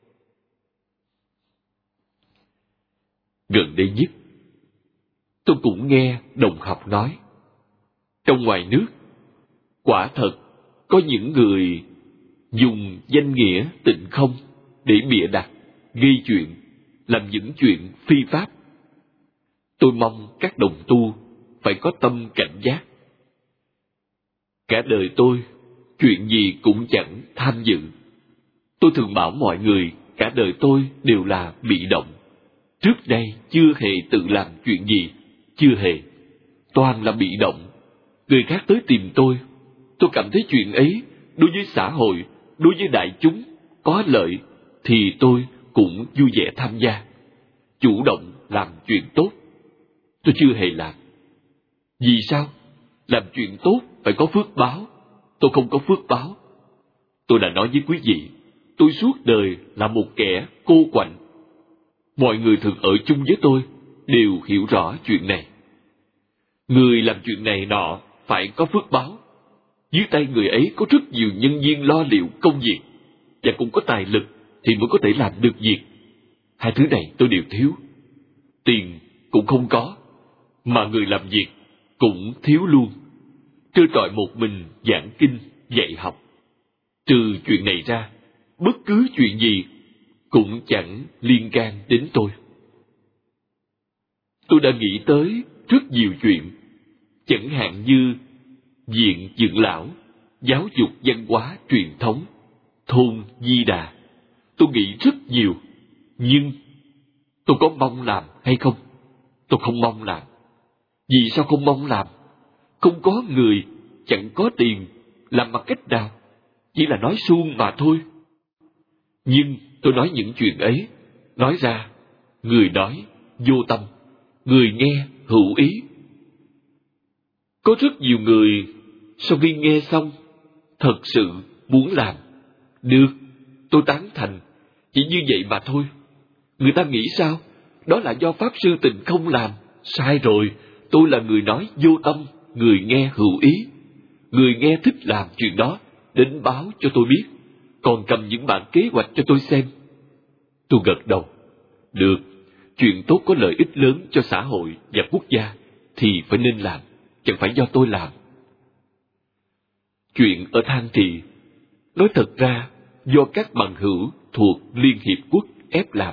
Gần đây nhất, tôi cũng nghe đồng học nói, trong ngoài nước, quả thật có những người dùng danh nghĩa tịnh không để bịa đặt, gây chuyện, làm những chuyện phi pháp. Tôi mong các đồng tu phải có tâm cảnh giác. Cả đời tôi chuyện gì cũng chẳng tham dự. Tôi thường bảo mọi người cả đời tôi đều là bị động. Trước đây chưa hề tự làm chuyện gì, chưa hề. Toàn là bị động. Người khác tới tìm tôi cảm thấy chuyện ấy đối với xã hội, đối với đại chúng có lợi thì tôi cũng vui vẻ tham gia, chủ động làm chuyện tốt. Tôi chưa hề làm. Vì sao? Làm chuyện tốt phải có phước báo. Tôi không có phước báo. Tôi đã nói với quý vị, tôi suốt đời là một kẻ cô quạnh. Mọi người thường ở chung với tôi đều hiểu rõ chuyện này. Người làm chuyện này nọ phải có phước báo. Dưới tay người ấy có rất nhiều nhân viên lo liệu công việc, và cũng có tài lực thì mới có thể làm được việc. Hai thứ này tôi đều thiếu. Tiền cũng không có, mà người làm việc cũng thiếu luôn. Trơ trọi một mình giảng kinh, dạy học. Trừ chuyện này ra, bất cứ chuyện gì cũng chẳng liên can đến tôi. Tôi đã nghĩ tới rất nhiều chuyện, chẳng hạn như viện dưỡng lão, giáo dục văn hóa truyền thống, thôn Di Đà. Tôi nghĩ rất nhiều, nhưng tôi có mong làm hay không? Tôi không mong làm. Vì sao không mong làm? Không có người, chẳng có tiền, làm bằng cách nào? Chỉ là nói suông mà thôi. Nhưng tôi nói những chuyện ấy, nói ra, người nói vô tâm, người nghe hữu ý. Có rất nhiều người sau khi nghe xong thật sự muốn làm. Được, tôi tán thành, chỉ như vậy mà thôi. Người ta nghĩ sao? Đó là do Pháp Sư Tịnh không làm. Sai rồi, tôi là người nói vô tâm, người nghe hữu ý. Người nghe thích làm chuyện đó, đến báo cho tôi biết, còn cầm những bản kế hoạch cho tôi xem. Tôi gật đầu. Được, chuyện tốt có lợi ích lớn cho xã hội và quốc gia thì phải nên làm, chẳng phải do tôi làm. Chuyện ở Than Trì, nói thật ra do các bằng hữu thuộc Liên Hiệp Quốc ép làm.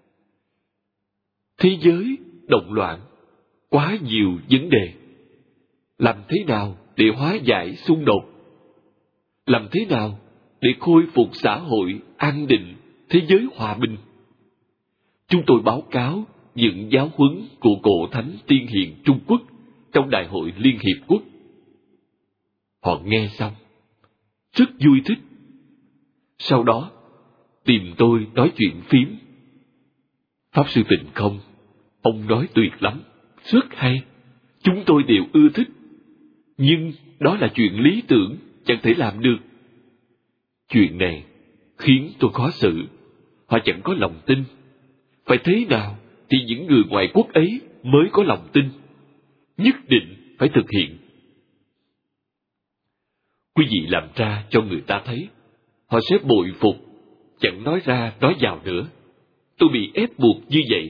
Thế giới động loạn, quá nhiều vấn đề. Làm thế nào để hóa giải xung đột? Làm thế nào để khôi phục xã hội an định, thế giới hòa bình? Chúng tôi báo cáo những giáo huấn của Cổ Thánh Tiên Hiền Trung Quốc trong Đại hội Liên Hiệp Quốc. Họ nghe xong, rất vui thích. Sau đó, tìm tôi nói chuyện phím. Pháp Sư Tịnh không, ông nói tuyệt lắm, rất hay. Chúng tôi đều ưa thích. Nhưng đó là chuyện lý tưởng, chẳng thể làm được. Chuyện này khiến tôi khó xử. Họ chẳng có lòng tin. Phải thế nào thì những người ngoại quốc ấy mới có lòng tin? Nhất định phải thực hiện. Quý vị làm ra cho người ta thấy, họ sẽ bội phục, chẳng nói ra nói vào nữa. Tôi bị ép buộc như vậy.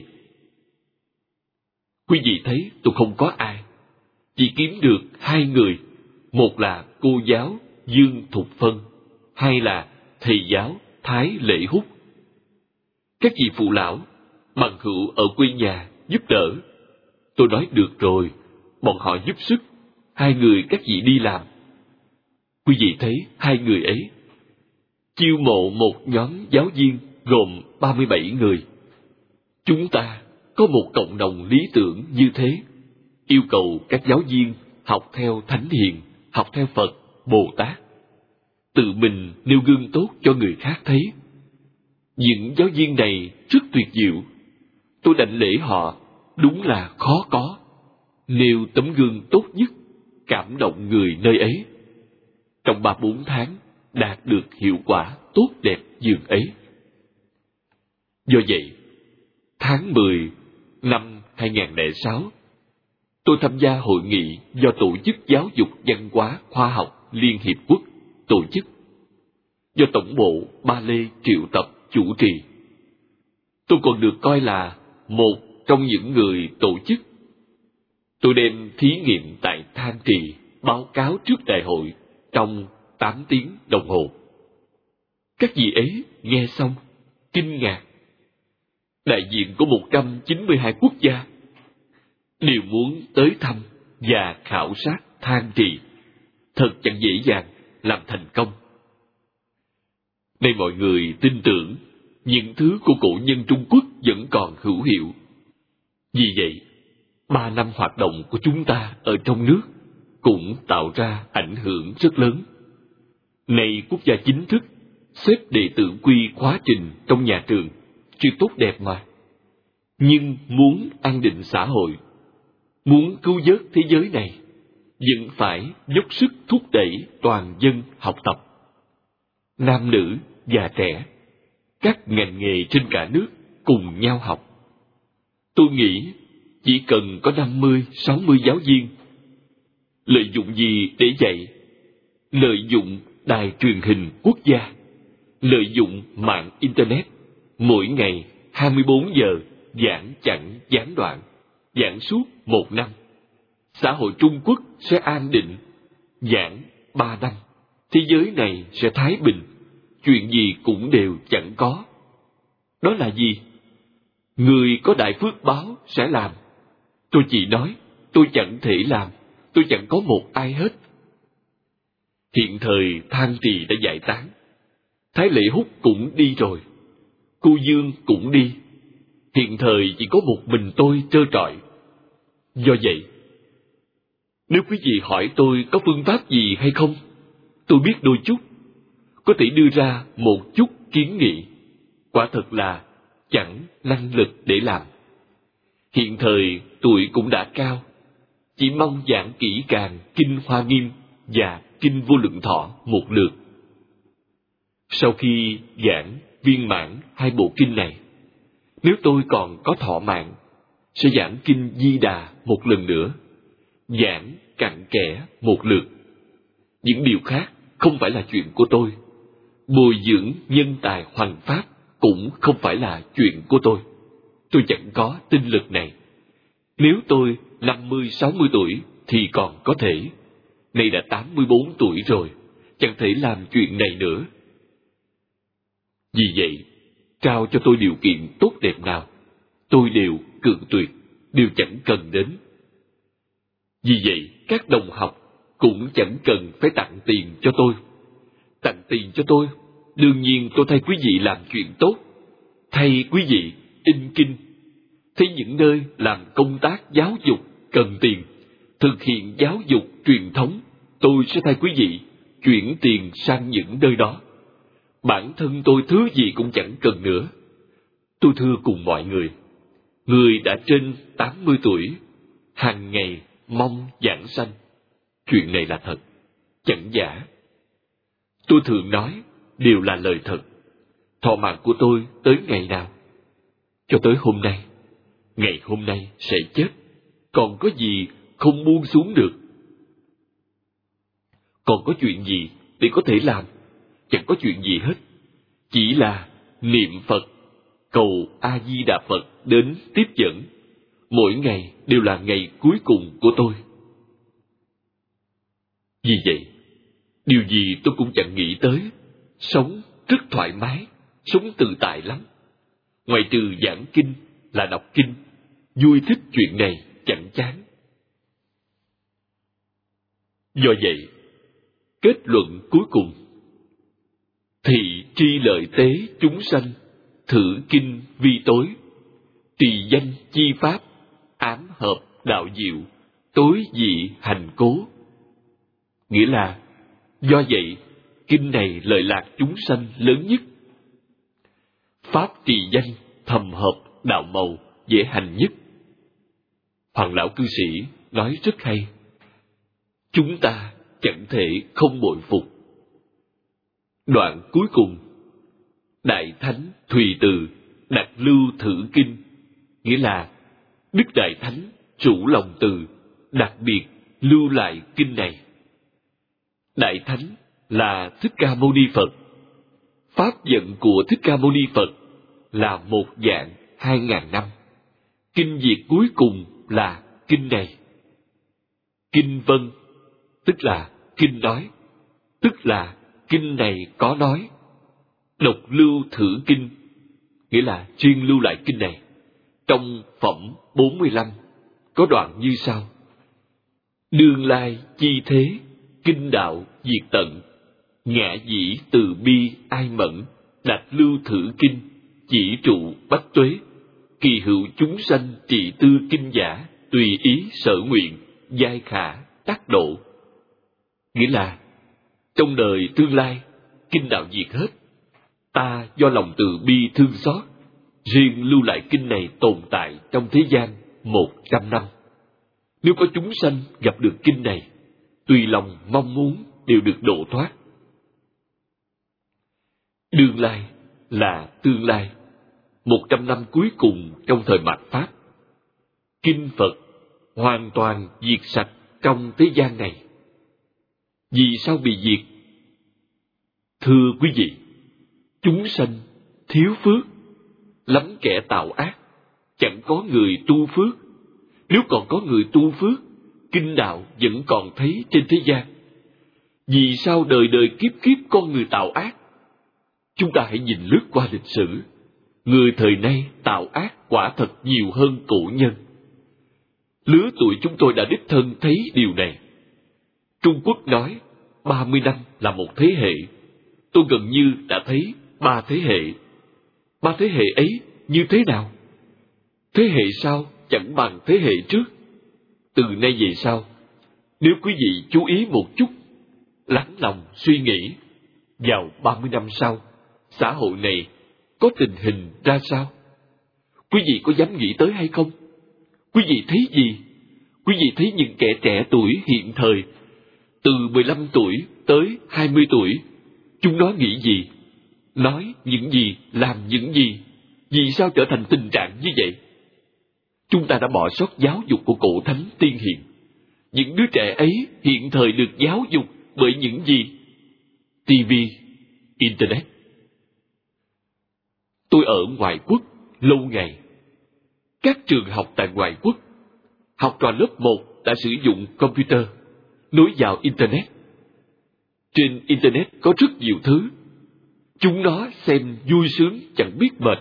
Quý vị thấy tôi không có ai, chỉ kiếm được hai người. Một là cô giáo Dương Thục Phân, hai là thầy giáo Thái Lễ Húc. Các vị phụ lão, bằng hữu ở quê nhà giúp đỡ. Tôi nói được rồi, bọn họ giúp sức, hai người các vị đi làm. Quý vị thấy hai người ấy chiêu mộ một nhóm giáo viên gồm 37 người. Chúng ta có một cộng đồng lý tưởng như thế, yêu cầu các giáo viên học theo Thánh Hiền, học theo Phật, Bồ Tát, tự mình nêu gương tốt cho người khác thấy. Những giáo viên này rất tuyệt diệu. Tôi đảnh lễ họ, đúng là khó có. Nêu tấm gương tốt nhất, cảm động người nơi ấy. Trong 3-4 tháng, đạt được hiệu quả tốt đẹp dường ấy. Do vậy, tháng 10 năm 2006, tôi tham gia hội nghị do Tổ chức Giáo dục Văn hóa Khoa học Liên Hiệp Quốc tổ chức, do Tổng bộ Ba Lê triệu tập chủ trì. Tôi còn được coi là một trong những người tổ chức. Tôi đem thí nghiệm tại Than Trì báo cáo trước đại hội trong 8 tiếng đồng hồ. Các vị ấy nghe xong, kinh ngạc. Đại diện của 192 quốc gia đều muốn tới thăm và khảo sát Than Trì. Thật chẳng dễ dàng làm thành công. Nay mọi người tin tưởng những thứ của cổ nhân Trung Quốc vẫn còn hữu hiệu. Vì vậy, 3 năm hoạt động của chúng ta ở trong nước cũng tạo ra ảnh hưởng rất lớn. Nay quốc gia chính thức xếp đệ tử quy khóa trình trong nhà trường, chuyện tốt đẹp mà. Nhưng muốn an định xã hội, muốn cứu vớt thế giới này, vẫn phải dốc sức thúc đẩy toàn dân học tập. Nam nữ, già trẻ, các ngành nghề trên cả nước cùng nhau học. Tôi nghĩ chỉ cần có 50-60 giáo viên. Lợi dụng gì để dạy? Lợi dụng đài truyền hình quốc gia, lợi dụng mạng Internet, mỗi ngày 24 giờ giảng chẳng gián đoạn, giảng suốt 1 năm. Xã hội Trung Quốc sẽ an định. Giảng 3 năm, thế giới này sẽ thái bình, chuyện gì cũng đều chẳng có. Đó là gì? Người có đại phước báo sẽ làm. Tôi chỉ nói, tôi chẳng thể làm, tôi chẳng có một ai hết. Hiện thời Thang Trì đã giải tán, Thái Lệ Húc cũng đi rồi, Cô Dương cũng đi. Hiện thời chỉ có một mình tôi trơ trọi. Do vậy, nếu quý vị hỏi tôi có phương pháp gì hay không, tôi biết đôi chút, có thể đưa ra một chút kiến nghị. Quả thật là chẳng năng lực để làm. Hiện thời tuổi cũng đã cao, chỉ mong giảng kỹ càng Kinh Hoa Nghiêm và Kinh Vô Lượng Thọ một lượt. Sau khi giảng viên mãn 2 bộ kinh này, nếu tôi còn có thọ mạng, sẽ giảng Kinh Di Đà một lần nữa, giảng cặn kẽ một lượt. Những điều khác không phải là chuyện của tôi. Bồi dưỡng nhân tài hoằng pháp cũng không phải là chuyện của tôi. Tôi chẳng có tinh lực này. Nếu tôi 50-60 tuổi thì còn có thể. Nay đã 84 tuổi rồi, chẳng thể làm chuyện này nữa. Vì vậy, trao cho tôi điều kiện tốt đẹp nào, tôi đều cự tuyệt, đều chẳng cần đến. Vì vậy, các đồng học cũng chẳng cần phải tặng tiền cho tôi. Tặng tiền cho tôi, đương nhiên tôi thay quý vị làm chuyện tốt, thay quý vị in kinh. Thấy những nơi làm công tác giáo dục cần tiền, thực hiện giáo dục truyền thống, tôi sẽ thay quý vị chuyển tiền sang những nơi đó. Bản thân tôi thứ gì cũng chẳng cần nữa. Tôi thưa cùng mọi người, người đã trên 80 tuổi, hàng ngày mong giảng sanh. Chuyện này là thật, chẳng giả. Tôi thường nói, đều là lời thật. Thọ mạng của tôi tới ngày nào? Cho tới hôm nay. Ngày hôm nay sẽ chết, còn có gì không buông xuống được? Còn có chuyện gì để có thể làm? Chẳng có chuyện gì hết. Chỉ là niệm Phật, cầu A-di-đà Phật đến tiếp dẫn. Mỗi ngày đều là ngày cuối cùng của tôi. Vì vậy, điều gì tôi cũng chẳng nghĩ tới. Sống rất thoải mái, sống tự tại lắm. Ngoài trừ giảng kinh là đọc kinh, vui thích chuyện này chẳng chán. Do vậy, kết luận cuối cùng: thị tri lợi tế chúng sanh, thử kinh vi tối, trì danh chi pháp, ám hợp đạo diệu, tối dị hành cố. Nghĩa là, do vậy, kinh này lợi lạc chúng sanh lớn nhất. Pháp trì danh thầm hợp đạo màu dễ hành nhất. Hoàng lão cư sĩ nói rất hay. Chúng ta chẳng thể không bội phục. Đoạn cuối cùng, Đại Thánh Thùy Từ đặt lưu thử kinh, nghĩa là Đức Đại Thánh chủ lòng từ đặc biệt lưu lại kinh này. Đại Thánh là Thích Ca Mâu Ni Phật. Pháp vận của Thích Ca Mâu Ni Phật là một dạng 2000 năm. Kinh diệt cuối cùng là kinh này. Kinh vân, tức là kinh nói, tức là kinh này có nói. Độc lưu thử kinh, nghĩa là chuyên lưu lại kinh này. Trong phẩm 45 có đoạn như sau: đương lai chi thế, kinh đạo diệt tận, ngã dĩ từ bi ai mẫn, đạch lưu thử kinh, chỉ trụ bách tuế, kỳ hữu chúng sanh trị tư kinh giả, tùy ý sở nguyện, giai khả tác độ. Nghĩa là, trong đời tương lai, kinh đạo diệt hết, ta do lòng từ bi thương xót, riêng lưu lại kinh này tồn tại trong thế gian 100 năm. Nếu có chúng sanh gặp được kinh này, tùy lòng mong muốn đều được độ thoát. Đương lai là tương lai, 100 năm cuối cùng trong thời mạt Pháp. Kinh Phật hoàn toàn diệt sạch trong thế gian này. Vì sao bị diệt? Thưa quý vị, chúng sanh thiếu phước, lắm kẻ tạo ác, chẳng có người tu phước. Nếu còn có người tu phước, kinh đạo vẫn còn thấy trên thế gian. Vì sao đời đời kiếp kiếp con người tạo ác? Chúng ta hãy nhìn lướt qua lịch sử. Người thời nay tạo ác quả thật nhiều hơn cổ nhân. Lứa tuổi chúng tôi đã đích thân thấy điều này. Trung Quốc nói 30 năm là một thế hệ. Tôi gần như đã thấy 3 thế hệ. 3 thế hệ ấy như thế nào? Thế hệ sau chẳng bằng thế hệ trước. Từ nay về sau, nếu quý vị chú ý một chút, lắng lòng suy nghĩ, vào 30 năm sau, xã hội này có tình hình ra sao? Quý vị có dám nghĩ tới hay không? Quý vị thấy gì? Quý vị thấy những kẻ trẻ tuổi hiện thời, từ 15 tuổi tới 20 tuổi, chúng nó nghĩ gì? Nói những gì? Làm những gì? Vì sao trở thành tình trạng như vậy? Chúng ta đã bỏ sót giáo dục của cổ thánh tiên hiền. Những đứa trẻ ấy hiện thời được giáo dục bởi những gì? TV, Internet. Tôi ở ngoại quốc lâu ngày. Các trường học tại ngoại quốc, học trò lớp 1 đã sử dụng computer, nối vào Internet. Trên Internet có rất nhiều thứ. Chúng nó xem vui sướng chẳng biết mệt.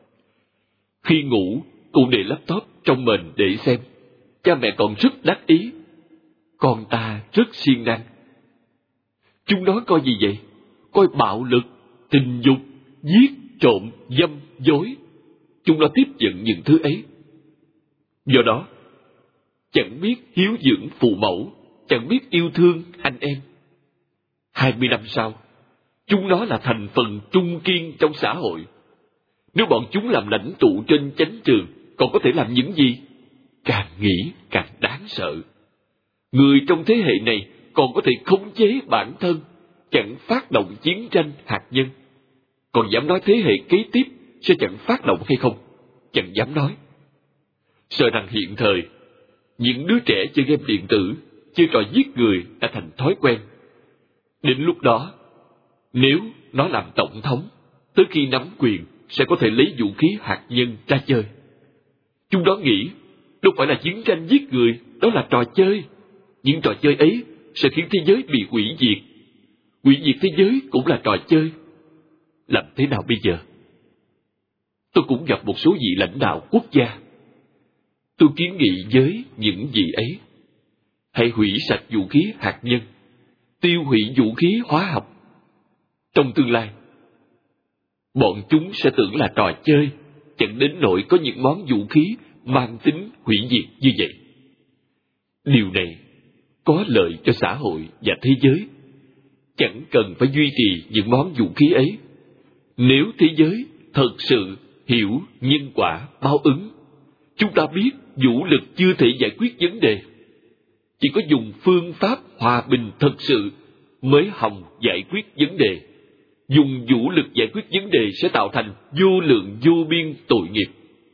Khi ngủ, cũng để laptop trong mền để xem. Cha mẹ còn rất đắc ý. Con ta rất siêng năng. Chúng nó coi gì vậy? Coi bạo lực, tình dục, giết, trộm, dâm, dối. Chúng nó tiếp nhận những thứ ấy. Do đó, chẳng biết hiếu dưỡng phụ mẫu, chẳng biết yêu thương anh em. 20 năm sau, chúng nó là thành phần trung kiên trong xã hội. Nếu bọn chúng làm lãnh tụ trên chánh trường, còn có thể làm những gì? Càng nghĩ càng đáng sợ. Người trong thế hệ này còn có thể khống chế bản thân, chẳng phát động chiến tranh hạt nhân. Còn dám nói thế hệ kế tiếp sẽ chẳng phát động hay không? Chẳng dám nói. Sợ rằng hiện thời, những đứa trẻ chơi game điện tử, chơi trò giết người đã thành thói quen. Đến lúc đó, nếu nó làm tổng thống, tới khi nắm quyền sẽ có thể lấy vũ khí hạt nhân ra chơi. Chúng đó nghĩ, đâu phải là chiến tranh giết người, đó là trò chơi. Những trò chơi ấy sẽ khiến thế giới bị hủy diệt. Hủy diệt thế giới cũng là trò chơi. Làm thế nào bây giờ? Tôi cũng gặp một số vị lãnh đạo quốc gia. Tôi kiến nghị với những vị ấy, hãy hủy sạch vũ khí hạt nhân, tiêu hủy vũ khí hóa học. Trong tương lai, bọn chúng sẽ tưởng là trò chơi, chẳng đến nỗi có những món vũ khí mang tính hủy diệt như vậy. Điều này có lợi cho xã hội và thế giới. Chẳng cần phải duy trì những món vũ khí ấy. Nếu thế giới thật sự hiểu nhân quả báo ứng, chúng ta biết vũ lực chưa thể giải quyết vấn đề. Chỉ có dùng phương pháp hòa bình thật sự mới hòng giải quyết vấn đề. Dùng vũ lực giải quyết vấn đề sẽ tạo thành vô lượng vô biên tội nghiệp.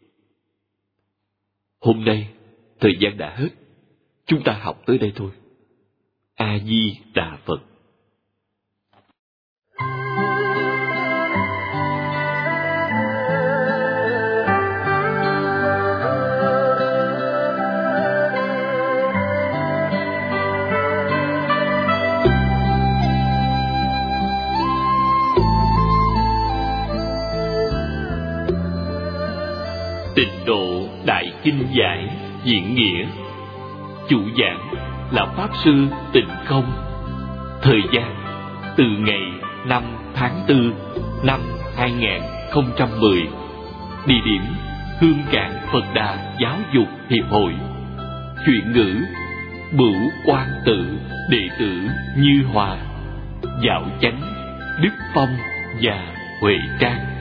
Hôm nay, thời gian đã hết. Chúng ta học tới đây thôi. A Di Đà Phật. Tịnh Độ Đại Kinh Giải Diễn Nghĩa. Chủ giảng là Pháp Sư Tịnh Không. Thời gian từ ngày 5 tháng 4 năm 2010. Địa điểm Hương Cảng Phật Đà Giáo dục Hiệp hội. Chuyển ngữ Bửu Quan Tự, đệ tử Như Hòa, Dạo Chánh, Đức Phong và Huệ Trang.